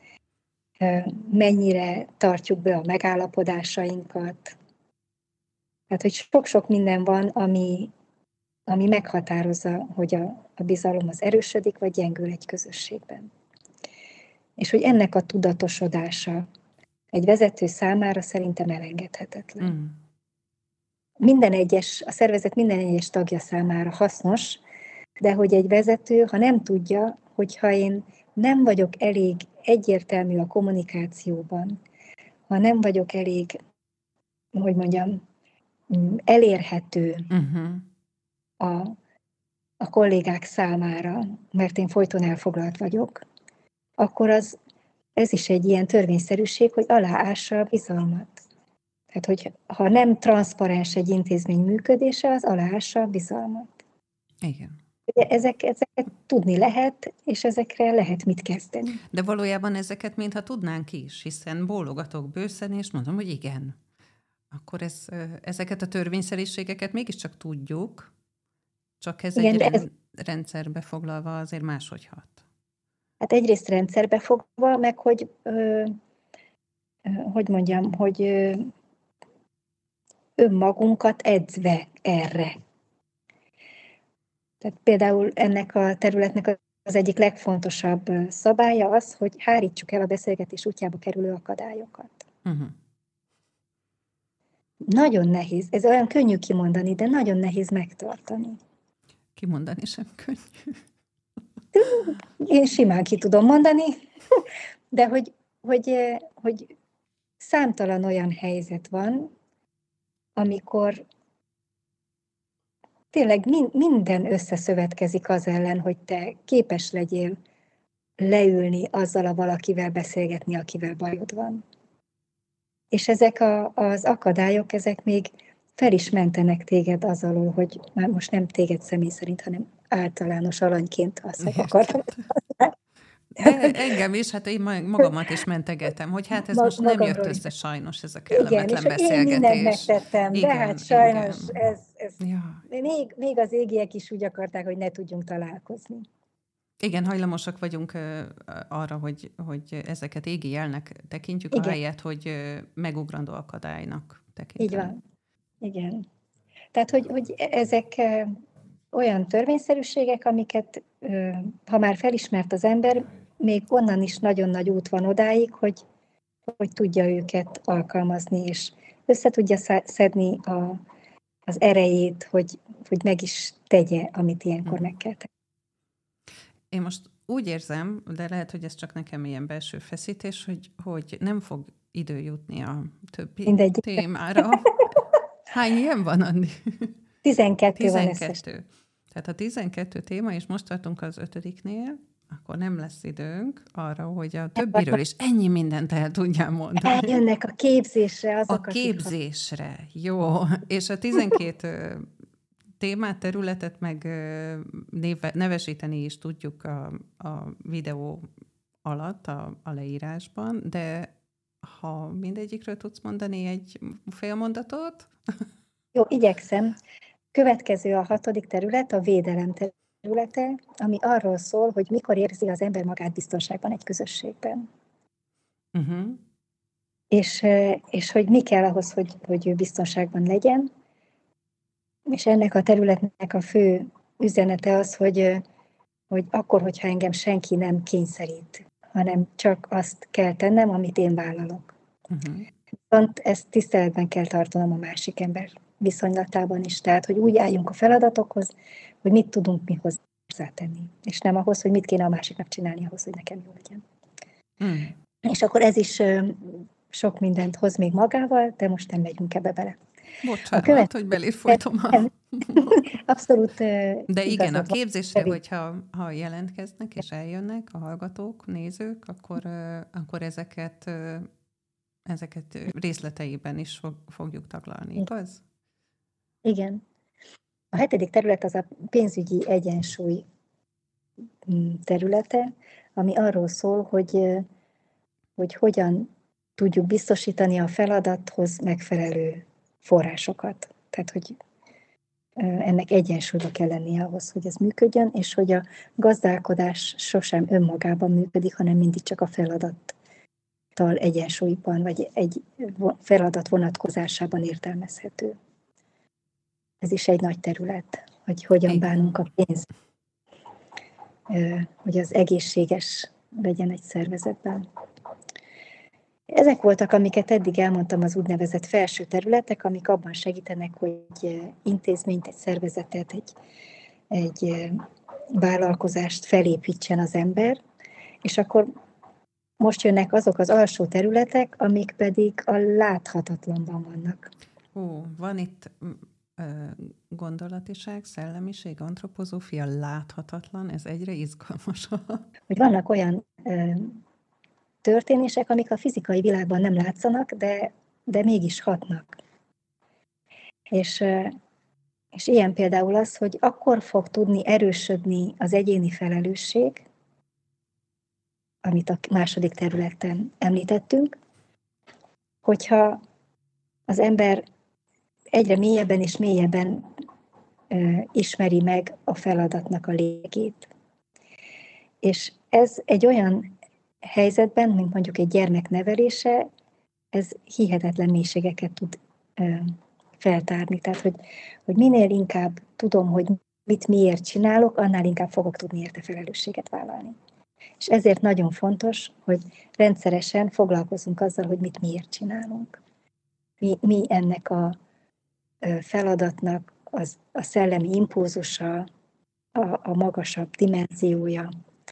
Speaker 2: mennyire tartjuk be a megállapodásainkat. Tehát, hogy sok-sok minden van, ami, ami meghatározza, hogy a, a bizalom az erősödik, vagy gyengül egy közösségben. És hogy ennek a tudatosodása egy vezető számára szerintem elengedhetetlen. Mm. Minden egyes, a szervezet minden egyes tagja számára hasznos, de hogy egy vezető, ha nem tudja, hogyha én nem vagyok elég egyértelmű a kommunikációban, ha nem vagyok elég, hogy mondjam, elérhető uh-huh. a, a kollégák számára, mert én folyton elfoglalt vagyok, akkor az, ez is egy ilyen törvényszerűség, hogy aláássa a bizalmat. Tehát, hogy ha nem transzparens egy intézmény működése, az aláássa a bizalmat.
Speaker 1: Igen.
Speaker 2: Ugye ezek, ezeket tudni lehet, és ezekre lehet mit kezdeni.
Speaker 1: De valójában ezeket mintha tudnánk is, hiszen bólogatok bőszen, és mondom, hogy igen. Akkor ez, ezeket a törvényszerűségeket mégiscsak tudjuk, csak ez igen, egy rend, ez... rendszerbe foglalva azért máshogy hat.
Speaker 2: Hát egyrészt rendszerbe fogva, meg hogy, ö, ö, hogy mondjam, hogy ö, önmagunkat edzve erre. Tehát például ennek a területnek az egyik legfontosabb szabálya az, hogy hárítsuk el a beszélgetés útjába kerülő akadályokat. Uh-huh. Nagyon nehéz, ez olyan könnyű kimondani, de nagyon nehéz megtartani.
Speaker 1: Kimondani sem könnyű.
Speaker 2: Én simán ki tudom mondani, de hogy, hogy, hogy számtalan olyan helyzet van, amikor tényleg minden összeszövetkezik az ellen, hogy te képes legyél leülni azzal a valakivel beszélgetni, akivel bajod van. És ezek a, az akadályok, ezek még fel is mentenek téged az alól, hogy már most nem téged személy szerint, hanem általános alanyként azt akartam.
Speaker 1: De engem is, hát én magamat is mentegetem, hogy hát ez Mag- most nem jött össze sajnos, ez a kellemetlen
Speaker 2: igen,
Speaker 1: beszélgetés.
Speaker 2: Igen, és én mindent megtettem, igen, de hát sajnos igen. ez, ez ja. még, még az égiek is úgy akarták, hogy ne tudjunk találkozni.
Speaker 1: Igen, hajlamosak vagyunk uh, arra, hogy, hogy ezeket égi jelnek tekintjük, igen. ahelyett, hogy uh, megugrandó akadálynak tekintjük.
Speaker 2: Így van, igen. Tehát, hogy, hogy ezek uh, olyan törvényszerűségek, amiket, uh, ha már felismert az ember, még onnan is nagyon nagy út van odáig, hogy, hogy tudja őket alkalmazni, és össze tudja szedni a, az erejét, hogy, hogy meg is tegye, amit ilyenkor meg kell tenni.
Speaker 1: Én most úgy érzem, de lehet, hogy ez csak nekem ilyen belső feszítés, hogy, hogy nem fog idő jutni a többi Mindegy. témára. Hány ilyen van, Andi?
Speaker 2: Tizenkettő,
Speaker 1: Tizenkettő.
Speaker 2: van
Speaker 1: Tehát Tehát a tizenkettő téma, és most tartunk az ötödiknél, akkor nem lesz időnk arra, hogy a többiről is ennyi mindent el tudjál mondani.
Speaker 2: Eljönnek a képzésre azok,
Speaker 1: A képzésre, jó. És a tizenkét témát, területet meg néve, nevesíteni is tudjuk a, a videó alatt, a, a leírásban, de ha mindegyikről tudsz mondani egy fél mondatot?
Speaker 2: Jó, igyekszem. Következő a hatodik terület, a védelem területe, ami arról szól, hogy mikor érzi az ember magát biztonságban egy közösségben.
Speaker 1: Uh-huh.
Speaker 2: És, és hogy mi kell ahhoz, hogy, hogy ő biztonságban legyen. És ennek a területnek a fő üzenete az, hogy, hogy akkor, hogyha engem senki nem kényszerít, hanem csak azt kell tennem, amit én vállalok. Uh-huh. Viszont ezt tiszteletben kell tartanom a másik ember viszonylatában is. Tehát, hogy úgy álljunk a feladatokhoz, hogy mit tudunk mi hozzátenni. És nem ahhoz, hogy mit kéne a másiknak csinálni ahhoz, hogy nekem jó legyen. Mm. És akkor ez is sok mindent hoz még magával, de most nem megyünk ebbe bele.
Speaker 1: Bocsánat, követ... hogy belét folytom. A...
Speaker 2: Abszolút.
Speaker 1: De igen, a képzésre, van. hogyha ha jelentkeznek és eljönnek a hallgatók, nézők, akkor, akkor ezeket, ezeket részleteiben is fog, fogjuk taglalni, igaz?
Speaker 2: Igen. A hetedik terület az a pénzügyi egyensúly területe, ami arról szól, hogy, hogy hogyan tudjuk biztosítani a feladathoz megfelelő forrásokat. Tehát, hogy ennek egyensúlyba kell lennie ahhoz, hogy ez működjön, és hogy a gazdálkodás sosem önmagában működik, hanem mindig csak a feladattal egyensúlyban, vagy egy feladat vonatkozásában értelmezhető. Ez is egy nagy terület, hogy hogyan bánunk a pénz, hogy az egészséges legyen egy szervezetben. Ezek voltak, amiket eddig elmondtam, az úgynevezett felső területek, amik abban segítenek, hogy intézményt, egy szervezetet, egy, egy vállalkozást felépítsen az ember, és akkor most jönnek azok az alsó területek, amik pedig a láthatatlanban vannak.
Speaker 1: Ó, van itt gondolatiság, szellemiség, antropozófia, láthatatlan, ez egyre izgalmasabb.
Speaker 2: Hogy vannak olyan ö, történések, amik a fizikai világban nem látszanak, de, de mégis hatnak. És, ö, és ilyen például az, hogy akkor fog tudni erősödni az egyéni felelősség, amit a második területen említettünk, hogyha az ember egyre mélyebben és mélyebben ö, ismeri meg a feladatnak a lényegét. És ez egy olyan helyzetben, mint mondjuk egy gyermek nevelése, ez hihetetlen mélységeket tud ö, feltárni. Tehát, hogy, hogy minél inkább tudom, hogy mit miért csinálok, annál inkább fogok tudni érte felelősséget vállalni. És ezért nagyon fontos, hogy rendszeresen foglalkozunk azzal, hogy mit miért csinálunk. Mi, mi ennek a feladatnak az, a szellemi impulzusa, a, a magasabb dimenziója.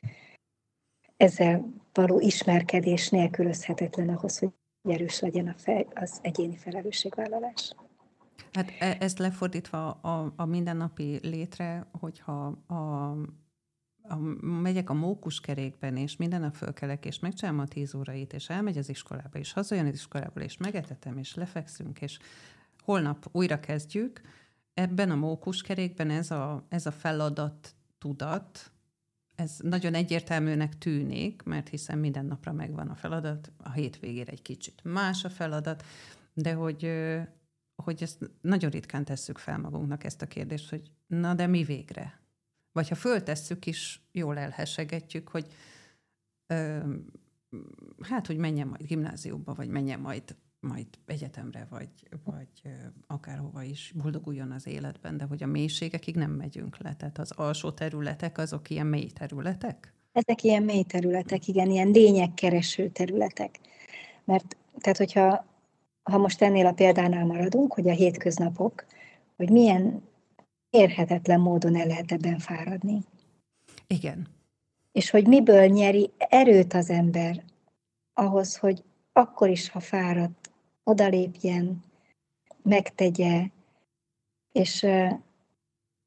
Speaker 2: Ezzel való ismerkedés nélkülözhetetlen ahhoz, hogy erős legyen a fej, az egyéni felelősségvállalás.
Speaker 1: Hát e- ezt lefordítva a, a mindennapi létre, hogyha a, a, megyek a mókuskerékben, és minden nap fölkelek, és megcsinálom a tíz órait, és elmegy az iskolába, és hazajön az iskolából, és megetetem, és lefekszünk, és holnap újra kezdjük. Ebben a mókuskerékben ez a, ez a feladat tudat, ez nagyon egyértelműnek tűnik, mert hiszen minden napra megvan a feladat, a hétvégére egy kicsit más a feladat, de hogy, hogy ezt nagyon ritkán tesszük fel magunknak ezt a kérdést, hogy na de mi végre? Vagy ha föltesszük is, jól elhessegetjük, hogy ö, hát, hogy menjen majd gimnáziumba, vagy menjen majd majd egyetemre, vagy, vagy akárhova is boldoguljon az életben, de hogy a mélységekig nem megyünk le. Tehát az alsó területek, azok ilyen mély területek?
Speaker 2: Ezek ilyen mély területek, igen, ilyen lényegkereső területek. Mert, tehát hogyha ha most ennél a példánál maradunk, hogy a hétköznapok, hogy milyen érhetetlen módon el lehet ebben fáradni.
Speaker 1: Igen.
Speaker 2: És hogy miből nyeri erőt az ember ahhoz, hogy akkor is, ha fáradt, odalépjen, megtegye, és,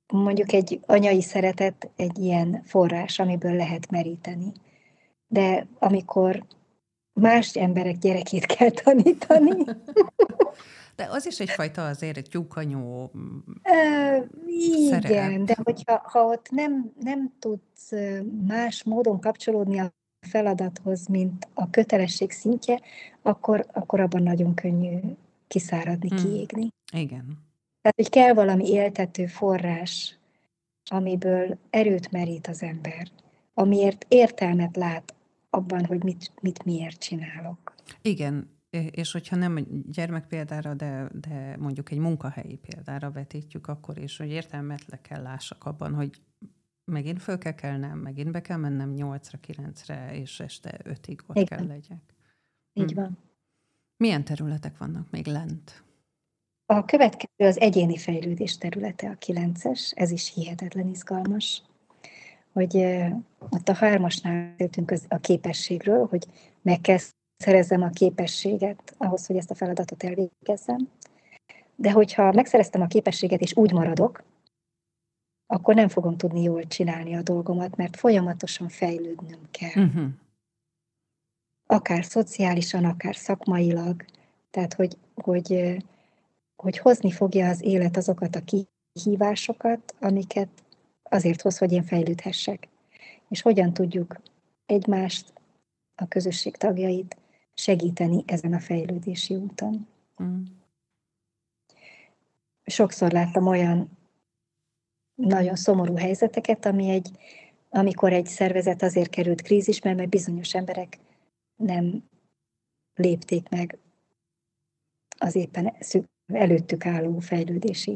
Speaker 2: mondjuk egy anyai szeretet egy ilyen forrás, amiből lehet meríteni. De amikor más emberek gyerekét kell tanítani.
Speaker 1: De az is egyfajta azért egy tyúkanyó
Speaker 2: Ö, igen,
Speaker 1: szerep.
Speaker 2: de hogyha ha ott nem, nem tudsz más módon kapcsolódni a feladathoz, mint a kötelesség szintje, akkor, akkor abban nagyon könnyű kiszáradni,
Speaker 1: Mm.
Speaker 2: kiégni.
Speaker 1: Igen.
Speaker 2: Tehát, hogy kell valami éltető forrás, amiből erőt merít az ember, amiért értelmet lát abban, hogy mit, mit miért csinálok.
Speaker 1: Igen, és hogyha nem gyermek példára, de, de mondjuk egy munkahelyi példára vetítjük, akkor is, hogy értelmet le kell lássak abban, hogy megint föl kell kelnem, megint be kell mennem nyolcra, kilencre, és este ötig ott
Speaker 2: Igen.
Speaker 1: kell legyek.
Speaker 2: Így
Speaker 1: Hm.
Speaker 2: van.
Speaker 1: Milyen területek vannak még lent?
Speaker 2: A következő az egyéni fejlődés területe, a kilences, ez is hihetetlen izgalmas, hogy ott a hármasnál beszéltünk a képességről, hogy meg kell szerezzem a képességet ahhoz, hogy ezt a feladatot elvégezzem, de hogyha megszereztem a képességet és úgy maradok, akkor nem fogom tudni jól csinálni a dolgomat, mert folyamatosan fejlődnöm kell.
Speaker 1: Uh-huh.
Speaker 2: Akár szociálisan, akár szakmailag, tehát hogy, hogy, hogy hozni fogja az élet azokat a kihívásokat, amiket azért hoz, hogy én fejlődhessek. És hogyan tudjuk egymást, a közösség tagjait segíteni ezen a fejlődési úton.
Speaker 1: Uh-huh.
Speaker 2: Sokszor láttam olyan nagyon szomorú helyzeteket, ami egy, amikor egy szervezet azért került krízisbe, mert bizonyos emberek nem lépték meg az éppen előttük álló fejlődési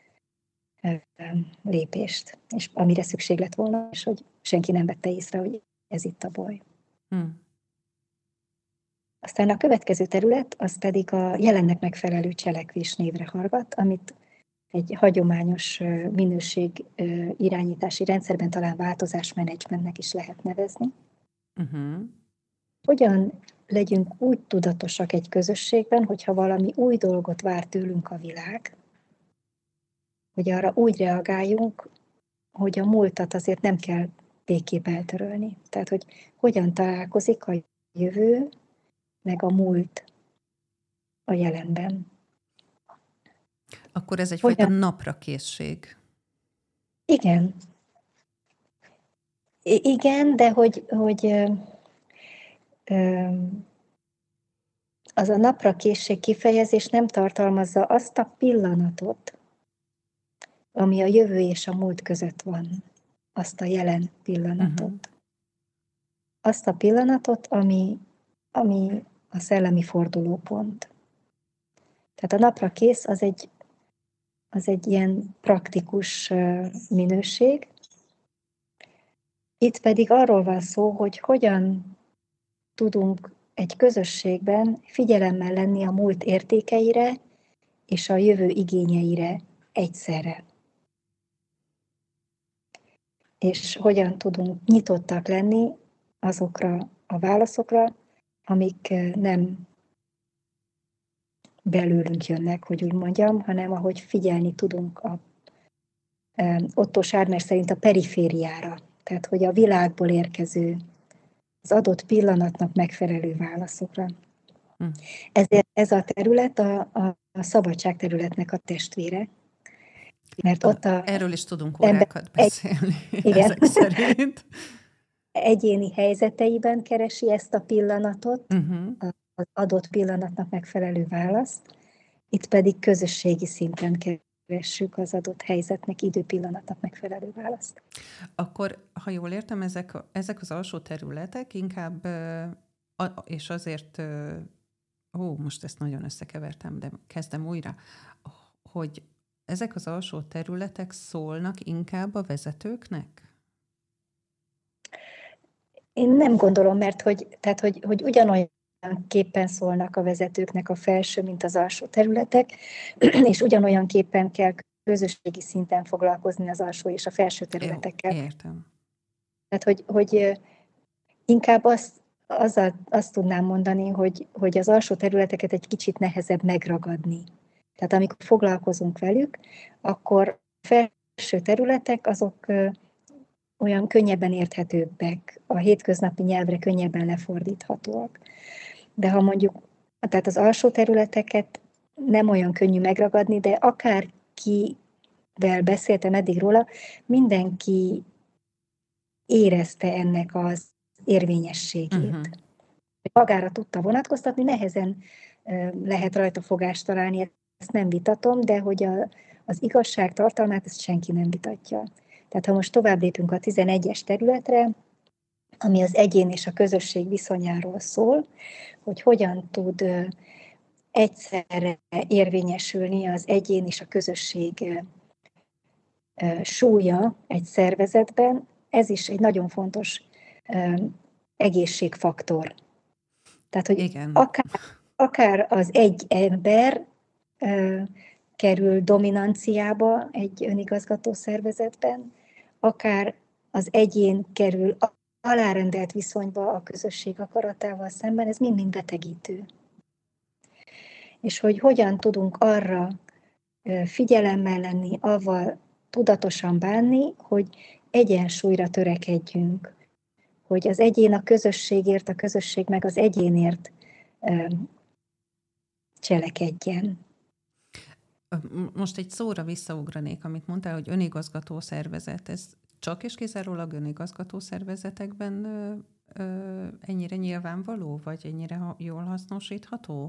Speaker 2: lépést, és amire szükség lett volna, és hogy senki nem vette észre, hogy ez itt a baj. Hmm. Aztán a következő terület, az pedig a jelennek megfelelő cselekvés névre hallgat, amit egy hagyományos minőség irányítási rendszerben talán változásmenedzsmentnek is lehet nevezni. Uh-huh. Hogyan legyünk úgy tudatosak egy közösségben, hogyha valami új dolgot vár tőlünk a világ, hogy arra úgy reagáljunk, hogy a múltat azért nem kell végképp eltörölni. Tehát, hogy hogyan találkozik a jövő, meg a múlt a jelenben.
Speaker 1: Akkor ez egyfajta hogyan? Naprakészség.
Speaker 2: Igen. I- igen, de hogy, hogy ö, ö, az a naprakészség kifejezés nem tartalmazza azt a pillanatot, ami a jövő és a múlt között van. Azt a jelen pillanatot. Uh-huh. Azt a pillanatot, ami, ami a szellemi fordulópont. Tehát a naprakész az egy, az egy ilyen praktikus minőség. Itt pedig arról van szó, hogy hogyan tudunk egy közösségben figyelemmel lenni a múlt értékeire és a jövő igényeire egyszerre. És hogyan tudunk nyitottak lenni azokra a válaszokra, amik nem belőlünk jönnek, hogy úgy mondjam, hanem ahogy figyelni tudunk a Otto Scharmer szerint a perifériára, tehát hogy a világból érkező, az adott pillanatnak megfelelő válaszokra. Hm. Ezért ez a terület a, a, a szabadság területnek a testvére.
Speaker 1: Mert ott a Erről is tudunk órákat beszélni, egy, ezek szerint.
Speaker 2: Egyéni helyzeteiben keresi ezt a pillanatot, uh-huh. az adott pillanatnak megfelelő választ, itt pedig közösségi szinten keressük az adott helyzetnek, időpillanatnak megfelelő választ.
Speaker 1: Akkor, ha jól értem, ezek, ezek az alsó területek inkább, és azért, ó, most ezt nagyon összekevertem, de kezdem újra, hogy ezek az alsó területek szólnak inkább a vezetőknek?
Speaker 2: Én nem gondolom, mert hogy, tehát, hogy, hogy ugyanolyan képpen szólnak a vezetőknek a felső, mint az alsó területek, és ugyanolyan képpen kell közösségi szinten foglalkozni az alsó és a felső területekkel.
Speaker 1: Jó, értem.
Speaker 2: Tehát, hogy, hogy inkább azt, azt, azt tudnám mondani, hogy, hogy az alsó területeket egy kicsit nehezebb megragadni. Tehát amikor foglalkozunk velük, akkor fel első területek, azok olyan könnyebben érthetőbbek, a hétköznapi nyelvre könnyebben lefordíthatóak. De ha mondjuk, tehát az alsó területeket nem olyan könnyű megragadni, de akárkivel beszéltem eddig róla, mindenki érezte ennek az érvényességét. Uh-huh. Magára tudta vonatkoztatni, nehezen lehet rajta fogást találni, ezt nem vitatom, de hogy a, az igazság tartalmát, ezt senki nem vitatja. Tehát ha most tovább lépünk a tizenegyes területre, ami az egyén és a közösség viszonyáról szól, hogy hogyan tud egyszerre érvényesülni az egyén és a közösség súlya egy szervezetben, ez is egy nagyon fontos egészségfaktor. Tehát, hogy Igen. Akár, akár az egy ember kerül dominanciába egy önigazgató szervezetben, akár az egyén kerül alárendelt viszonyba a közösség akaratával szemben, ez mind-mind betegítő. És hogy hogyan tudunk arra figyelemmel lenni, avval tudatosan bánni, hogy egyensúlyra törekedjünk, hogy az egyén a közösségért, a közösség meg az egyénért cselekedjen.
Speaker 1: Most egy szóra visszaugranék, amit mondtál, hogy önigazgató szervezet. Ez csak és kizárólag önigazgató szervezetekben ö, ö, ennyire nyilvánvaló, vagy ennyire jól hasznosítható?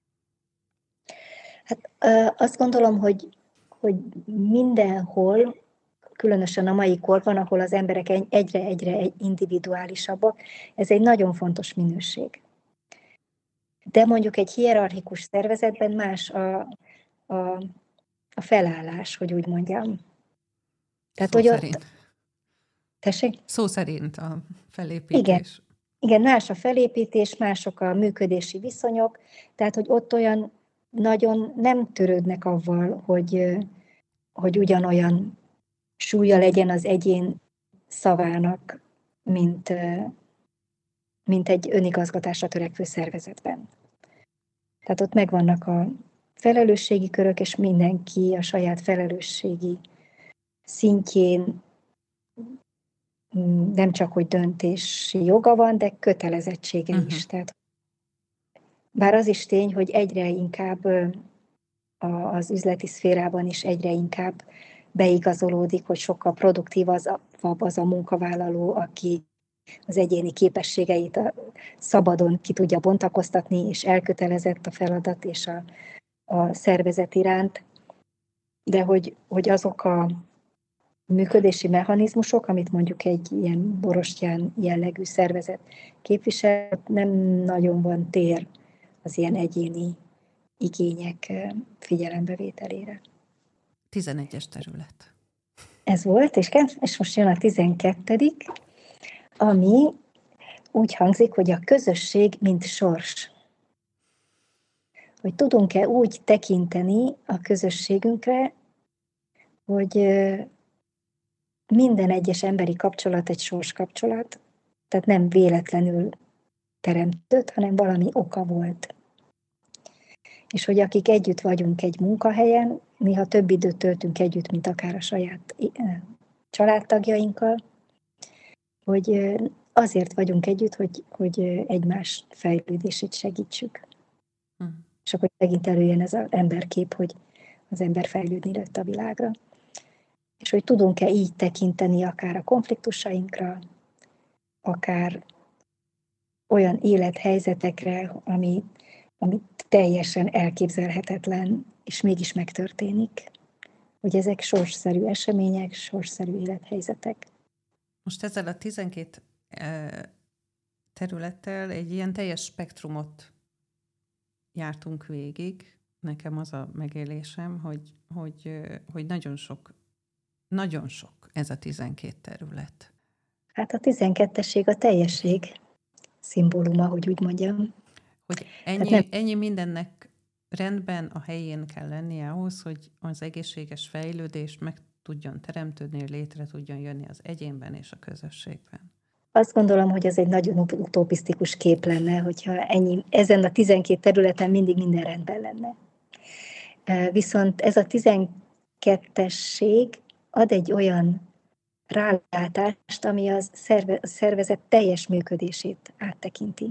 Speaker 2: Hát ö, azt gondolom, hogy, hogy mindenhol, különösen a mai korban, ahol az emberek egyre-egyre individuálisabbak, ez egy nagyon fontos minőség. De mondjuk egy hierarchikus szervezetben más a, a, a felállás, hogy úgy mondjam.
Speaker 1: Tehát, Szó hogy szerint. Ott...
Speaker 2: Tessék?
Speaker 1: Szó szerint a felépítés.
Speaker 2: Igen. Igen, más a felépítés, mások a működési viszonyok, tehát hogy ott olyan nagyon nem törődnek avval, hogy, hogy ugyanolyan súlya legyen az egyén szavának, mint, mint egy önigazgatásra törekvő szervezetben. Tehát ott megvannak a felelősségi körök, és mindenki a saját felelősségi szintjén nem csak, hogy döntési joga van, de kötelezettsége uh-huh. is. Tehát, bár az is tény, hogy egyre inkább az üzleti szférában is egyre inkább beigazolódik, hogy sokkal produktívabb az a munkavállaló, aki az egyéni képességeit szabadon ki tudja bontakoztatni, és elkötelezett a feladat és a, a szervezet iránt. De hogy, hogy azok a működési mechanizmusok, amit mondjuk egy ilyen borostyán jellegű szervezet képvisel, nem nagyon van tér az ilyen egyéni igények figyelembevételére.
Speaker 1: tizenegyes terület.
Speaker 2: Ez volt, és, és most jön a tizenkettedik, ami úgy hangzik, hogy a közösség, mint sors. Hogy tudunk-e úgy tekinteni a közösségünkre, hogy minden egyes emberi kapcsolat egy sors kapcsolat, tehát nem véletlenül teremtődött, hanem valami oka volt. És hogy akik együtt vagyunk egy munkahelyen, néha több időt töltünk együtt, mint akár a saját családtagjainkkal, hogy azért vagyunk együtt, hogy, hogy egymás fejlődését segítsük. Uh-huh. És akkor megint előjön ez az emberkép, hogy az ember fejlődni lett a világra. És hogy tudunk-e így tekinteni akár a konfliktusainkra, akár olyan élethelyzetekre, ami, ami teljesen elképzelhetetlen, és mégis megtörténik. Hogy ezek sorsszerű események, sorsszerű élethelyzetek.
Speaker 1: Most ezzel a tizenkét területtel egy ilyen teljes spektrumot jártunk végig. Nekem az a megélésem, hogy, hogy, hogy nagyon sok, nagyon sok ez a tizenkét terület.
Speaker 2: Hát a tizenkettesség a teljesség szimbóluma, hogy úgy mondjam.
Speaker 1: Hogy ennyi, nem... ennyi mindennek rendben a helyén kell lennie ahhoz, hogy az egészséges fejlődés meg tudjon teremtődni, létre tudjon jönni az egyénben és a közösségben.
Speaker 2: Azt gondolom, hogy ez egy nagyon utopisztikus kép lenne, hogyha ennyi, ezen a tizenkét területen mindig minden rendben lenne. Viszont ez a tizenkettesség ad egy olyan rálátást, ami az szerve, a szervezet teljes működését áttekinti.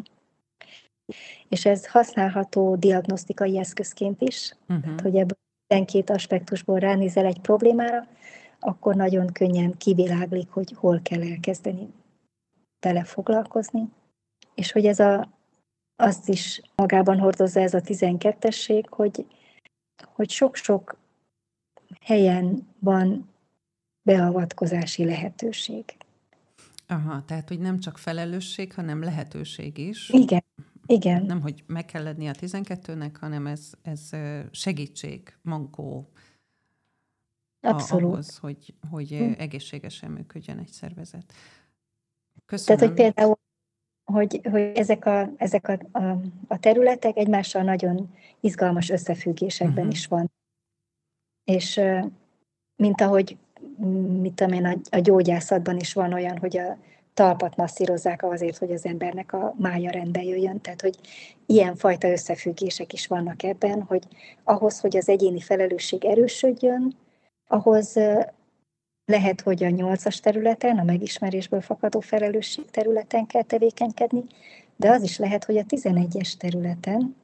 Speaker 2: És ez használható diagnosztikai eszközként is, uh-huh. tehát hogy ebből tizenkét aspektusból ránézel egy problémára, akkor nagyon könnyen kiviláglik, hogy hol kell elkezdeni vele foglalkozni. És hogy ez a, azt is magában hordozza ez a tizenkettesség, hogy, hogy sok-sok helyen van beavatkozási lehetőség.
Speaker 1: Aha, tehát, hogy nem csak felelősség, hanem lehetőség is.
Speaker 2: Igen, igen.
Speaker 1: Tehát nem, hogy meg kell lenni a tizenkettőnek, hanem ez, ez segítség, mankó
Speaker 2: Abszolút.
Speaker 1: ahhoz, hogy, hogy hm. egészségesen működjön egy szervezet.
Speaker 2: Köszönöm. Tehát, hogy például, hogy, hogy ezek, a, ezek a, a, a területek egymással nagyon izgalmas összefüggésekben uh-huh. is van. És mint ahogy, mit tudom én, a, a gyógyászatban is van olyan, hogy a talpat masszírozzák azért, hogy az embernek a mája rendbe jöjjön. Tehát, hogy ilyenfajta összefüggések is vannak ebben, hogy ahhoz, hogy az egyéni felelősség erősödjön, ahhoz lehet, hogy a nyolcas területen, a megismerésből fakadó felelősség területen kell tevékenykedni, de az is lehet, hogy a tizenegyes területen,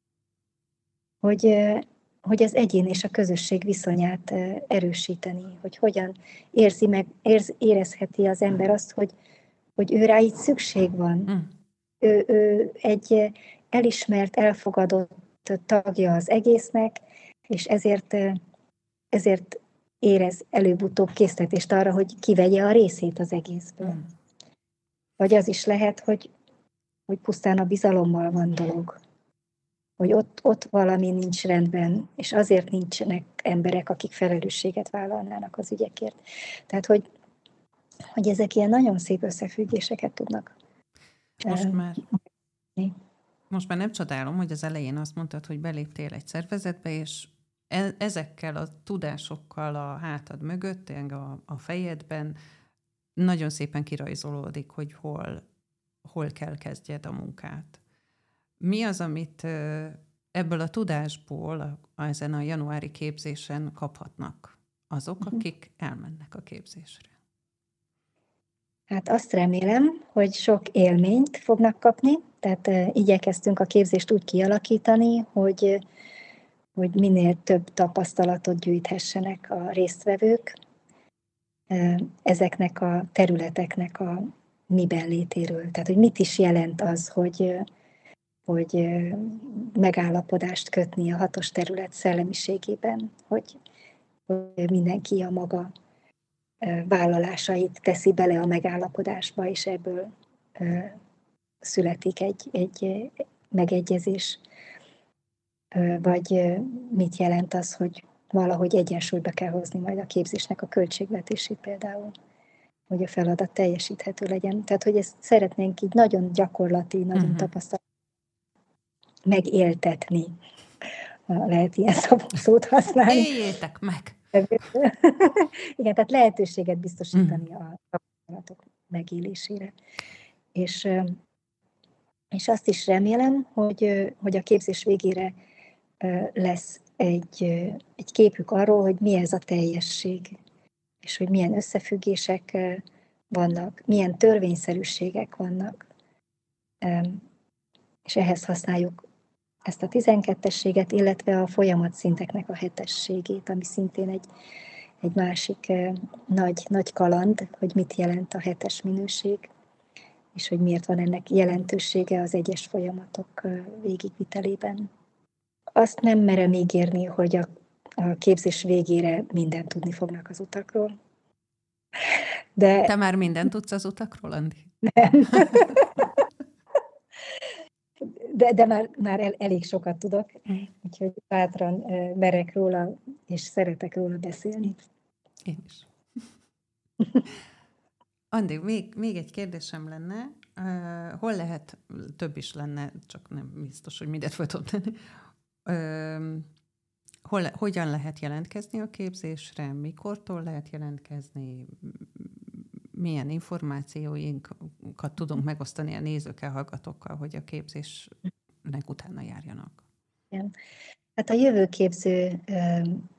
Speaker 2: hogy, hogy az egyén és a közösség viszonyát erősíteni, hogy hogyan érzi meg, érz, érezheti az ember azt, hogy, hogy ő rá itt szükség van. Mm. Ő, ő egy elismert, elfogadott tagja az egésznek, és ezért, ezért érez előbb-utóbb késztetést arra, hogy kivegye a részét az egészből. Mm. Vagy az is lehet, hogy, hogy pusztán a bizalommal van dolog. Hogy ott, ott valami nincs rendben, és azért nincsenek emberek, akik felelősséget vállalnának az ügyekért. Tehát, hogy, hogy ezek ilyen nagyon szép összefüggéseket tudnak.
Speaker 1: Most már, most már nem csodálom, hogy az elején azt mondtad, hogy beléptél egy szervezetbe, és ezekkel a tudásokkal a hátad mögött, a, a fejedben nagyon szépen kirajzolódik, hogy hol, hol kell kezdjed a munkát. Mi az, amit ebből a tudásból a, ezen a januári képzésen kaphatnak azok, akik elmennek a képzésre?
Speaker 2: Hát azt remélem, hogy sok élményt fognak kapni, tehát igyekeztünk a képzést úgy kialakítani, hogy hogy minél több tapasztalatot gyűjthessenek a résztvevők ezeknek a területeknek a miben létéről. Tehát, hogy mit is jelent az, hogy, hogy megállapodást kötni a hatos terület szellemiségében, hogy, hogy mindenki a maga vállalásait teszi bele a megállapodásba, és ebből születik egy, egy megegyezés. Vagy mit jelent az, hogy valahogy egyensúlyba kell hozni majd a képzésnek a költségvetését például, hogy a feladat teljesíthető legyen. Tehát, hogy ezt szeretnénk így nagyon gyakorlati, nagyon uh-huh. tapasztalat megéltetni. Lehet ilyen szót használni.
Speaker 1: Éljétek meg!
Speaker 2: Igen, tehát lehetőséget biztosítani uh-huh. a tapasztalatok megélésére. És, és azt is remélem, hogy, hogy a képzés végére lesz egy, egy képük arról, hogy mi ez a teljesség, és hogy milyen összefüggések vannak, milyen törvényszerűségek vannak. És ehhez használjuk ezt a tizenkettességet, illetve a folyamatszinteknek a hetességét, ami szintén egy, egy másik nagy, nagy kaland, hogy mit jelent a hetes minőség, és hogy miért van ennek jelentősége az egyes folyamatok végigvitelében. Azt nem merem ígérni, hogy a, a képzés végére mindent tudni fognak az utakról. De...
Speaker 1: Te már mindent tudsz az utakról, Andi?
Speaker 2: Nem. De, de már, már el, elég sokat tudok, úgyhogy bátran merek róla, és szeretek róla beszélni.
Speaker 1: Én is. Andi, még, még egy kérdésem lenne. Uh, hol lehet, több is lenne, csak nem biztos, hogy mindent fel tudom tenni. Uh, hol, hogyan lehet jelentkezni a képzésre? Mikortól lehet jelentkezni? Milyen információinkat tudunk megosztani a nézőkkel, hallgatókkal, hogy a képzésnek utána járjanak?
Speaker 2: Igen. Hát a jövőképző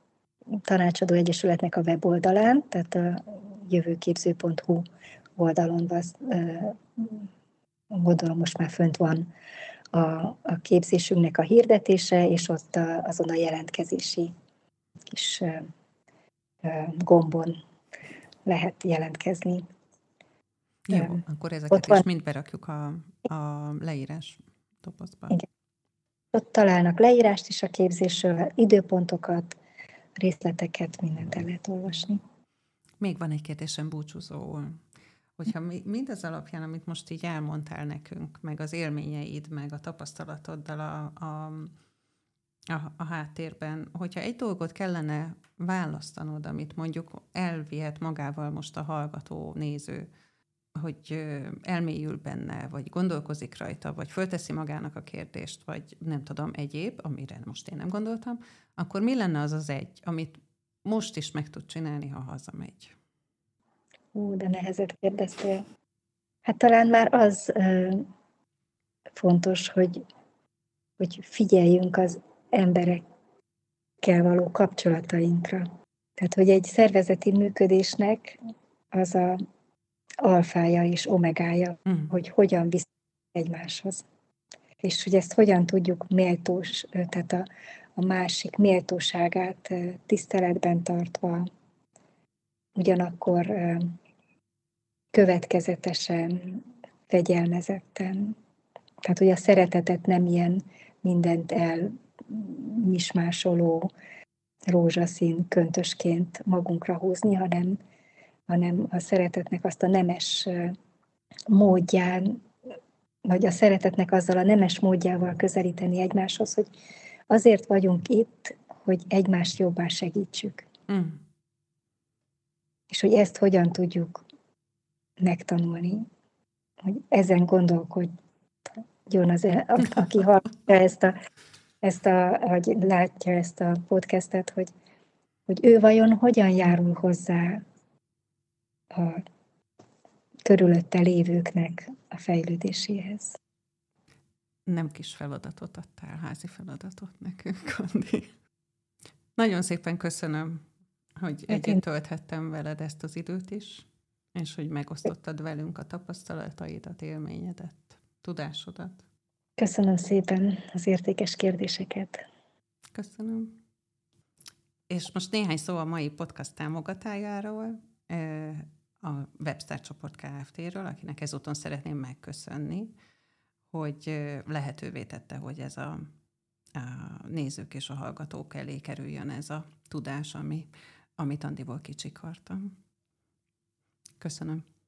Speaker 2: Tanácsadó Egyesületnek a weboldalán, tehát a jövőképző pont hu oldalon van, gondolom most már fönt van a, a képzésünknek a hirdetése, és ott a, azon a jelentkezési kis gombon lehet jelentkezni.
Speaker 1: Jó, um, akkor ezeket is mind berakjuk a, a leírás topozba.
Speaker 2: Igen. Ott találnak leírást is a képzésről, időpontokat, részleteket, mindent el lehet olvasni.
Speaker 1: Még van egy kérdésem búcsúzóul. Hogyha mindaz alapján, amit most így elmondtál nekünk, meg az élményeid, meg a tapasztalatoddal a, a, a, a háttérben, hogyha egy dolgot kellene választanod, amit mondjuk elvihet magával most a hallgató, néző, hogy elmélyül benne, vagy gondolkozik rajta, vagy fölteszi magának a kérdést, vagy nem tudom, egyéb, amire most én nem gondoltam, akkor mi lenne az az egy, amit most is meg tud csinálni, ha hazamegy?
Speaker 2: Ú, de nehezet kérdeztél. Hát talán már az ö, fontos, hogy, hogy figyeljünk az emberekkel való kapcsolatainkra. Tehát, hogy egy szervezeti működésnek az a alfája és omegája, mm. hogy hogyan viszonyulunk egymáshoz. És hogy ezt hogyan tudjuk méltós, tehát a, a másik méltóságát tiszteletben tartva, ugyanakkor következetesen, fegyelmezetten. Tehát, hogy a szeretetet nem ilyen mindent elmismásoló rózsaszín köntösként magunkra húzni, hanem, hanem a szeretetnek azt a nemes módján, vagy a szeretetnek azzal a nemes módjával közelíteni egymáshoz, hogy azért vagyunk itt, hogy egymást jobban segítsük. Mm. És hogy ezt hogyan tudjuk megtanulni, hogy ezen gondolkodjon az, aki hallgatja ezt a, ezt a, vagy látja ezt a podcastet, hogy, hogy ő vajon hogyan járul hozzá a körülötte lévőknek a fejlődéséhez.
Speaker 1: Nem kis feladatot adtál, házi feladatot nekünk, Andi. Nagyon szépen köszönöm, hogy együtt tölthettem veled ezt az időt is, és hogy megosztottad velünk a tapasztalataidat, élményedet, tudásodat.
Speaker 2: Köszönöm szépen az értékes kérdéseket.
Speaker 1: Köszönöm. És most néhány szó a mai podcast támogatájáról, a Webstar Csoport Kft-ről, akinek ezúton szeretném megköszönni, hogy lehetővé tette, hogy ez a, a nézők és a hallgatók elé kerüljön ez a tudás, ami, amit Andiból kicsikartam. Köszönöm.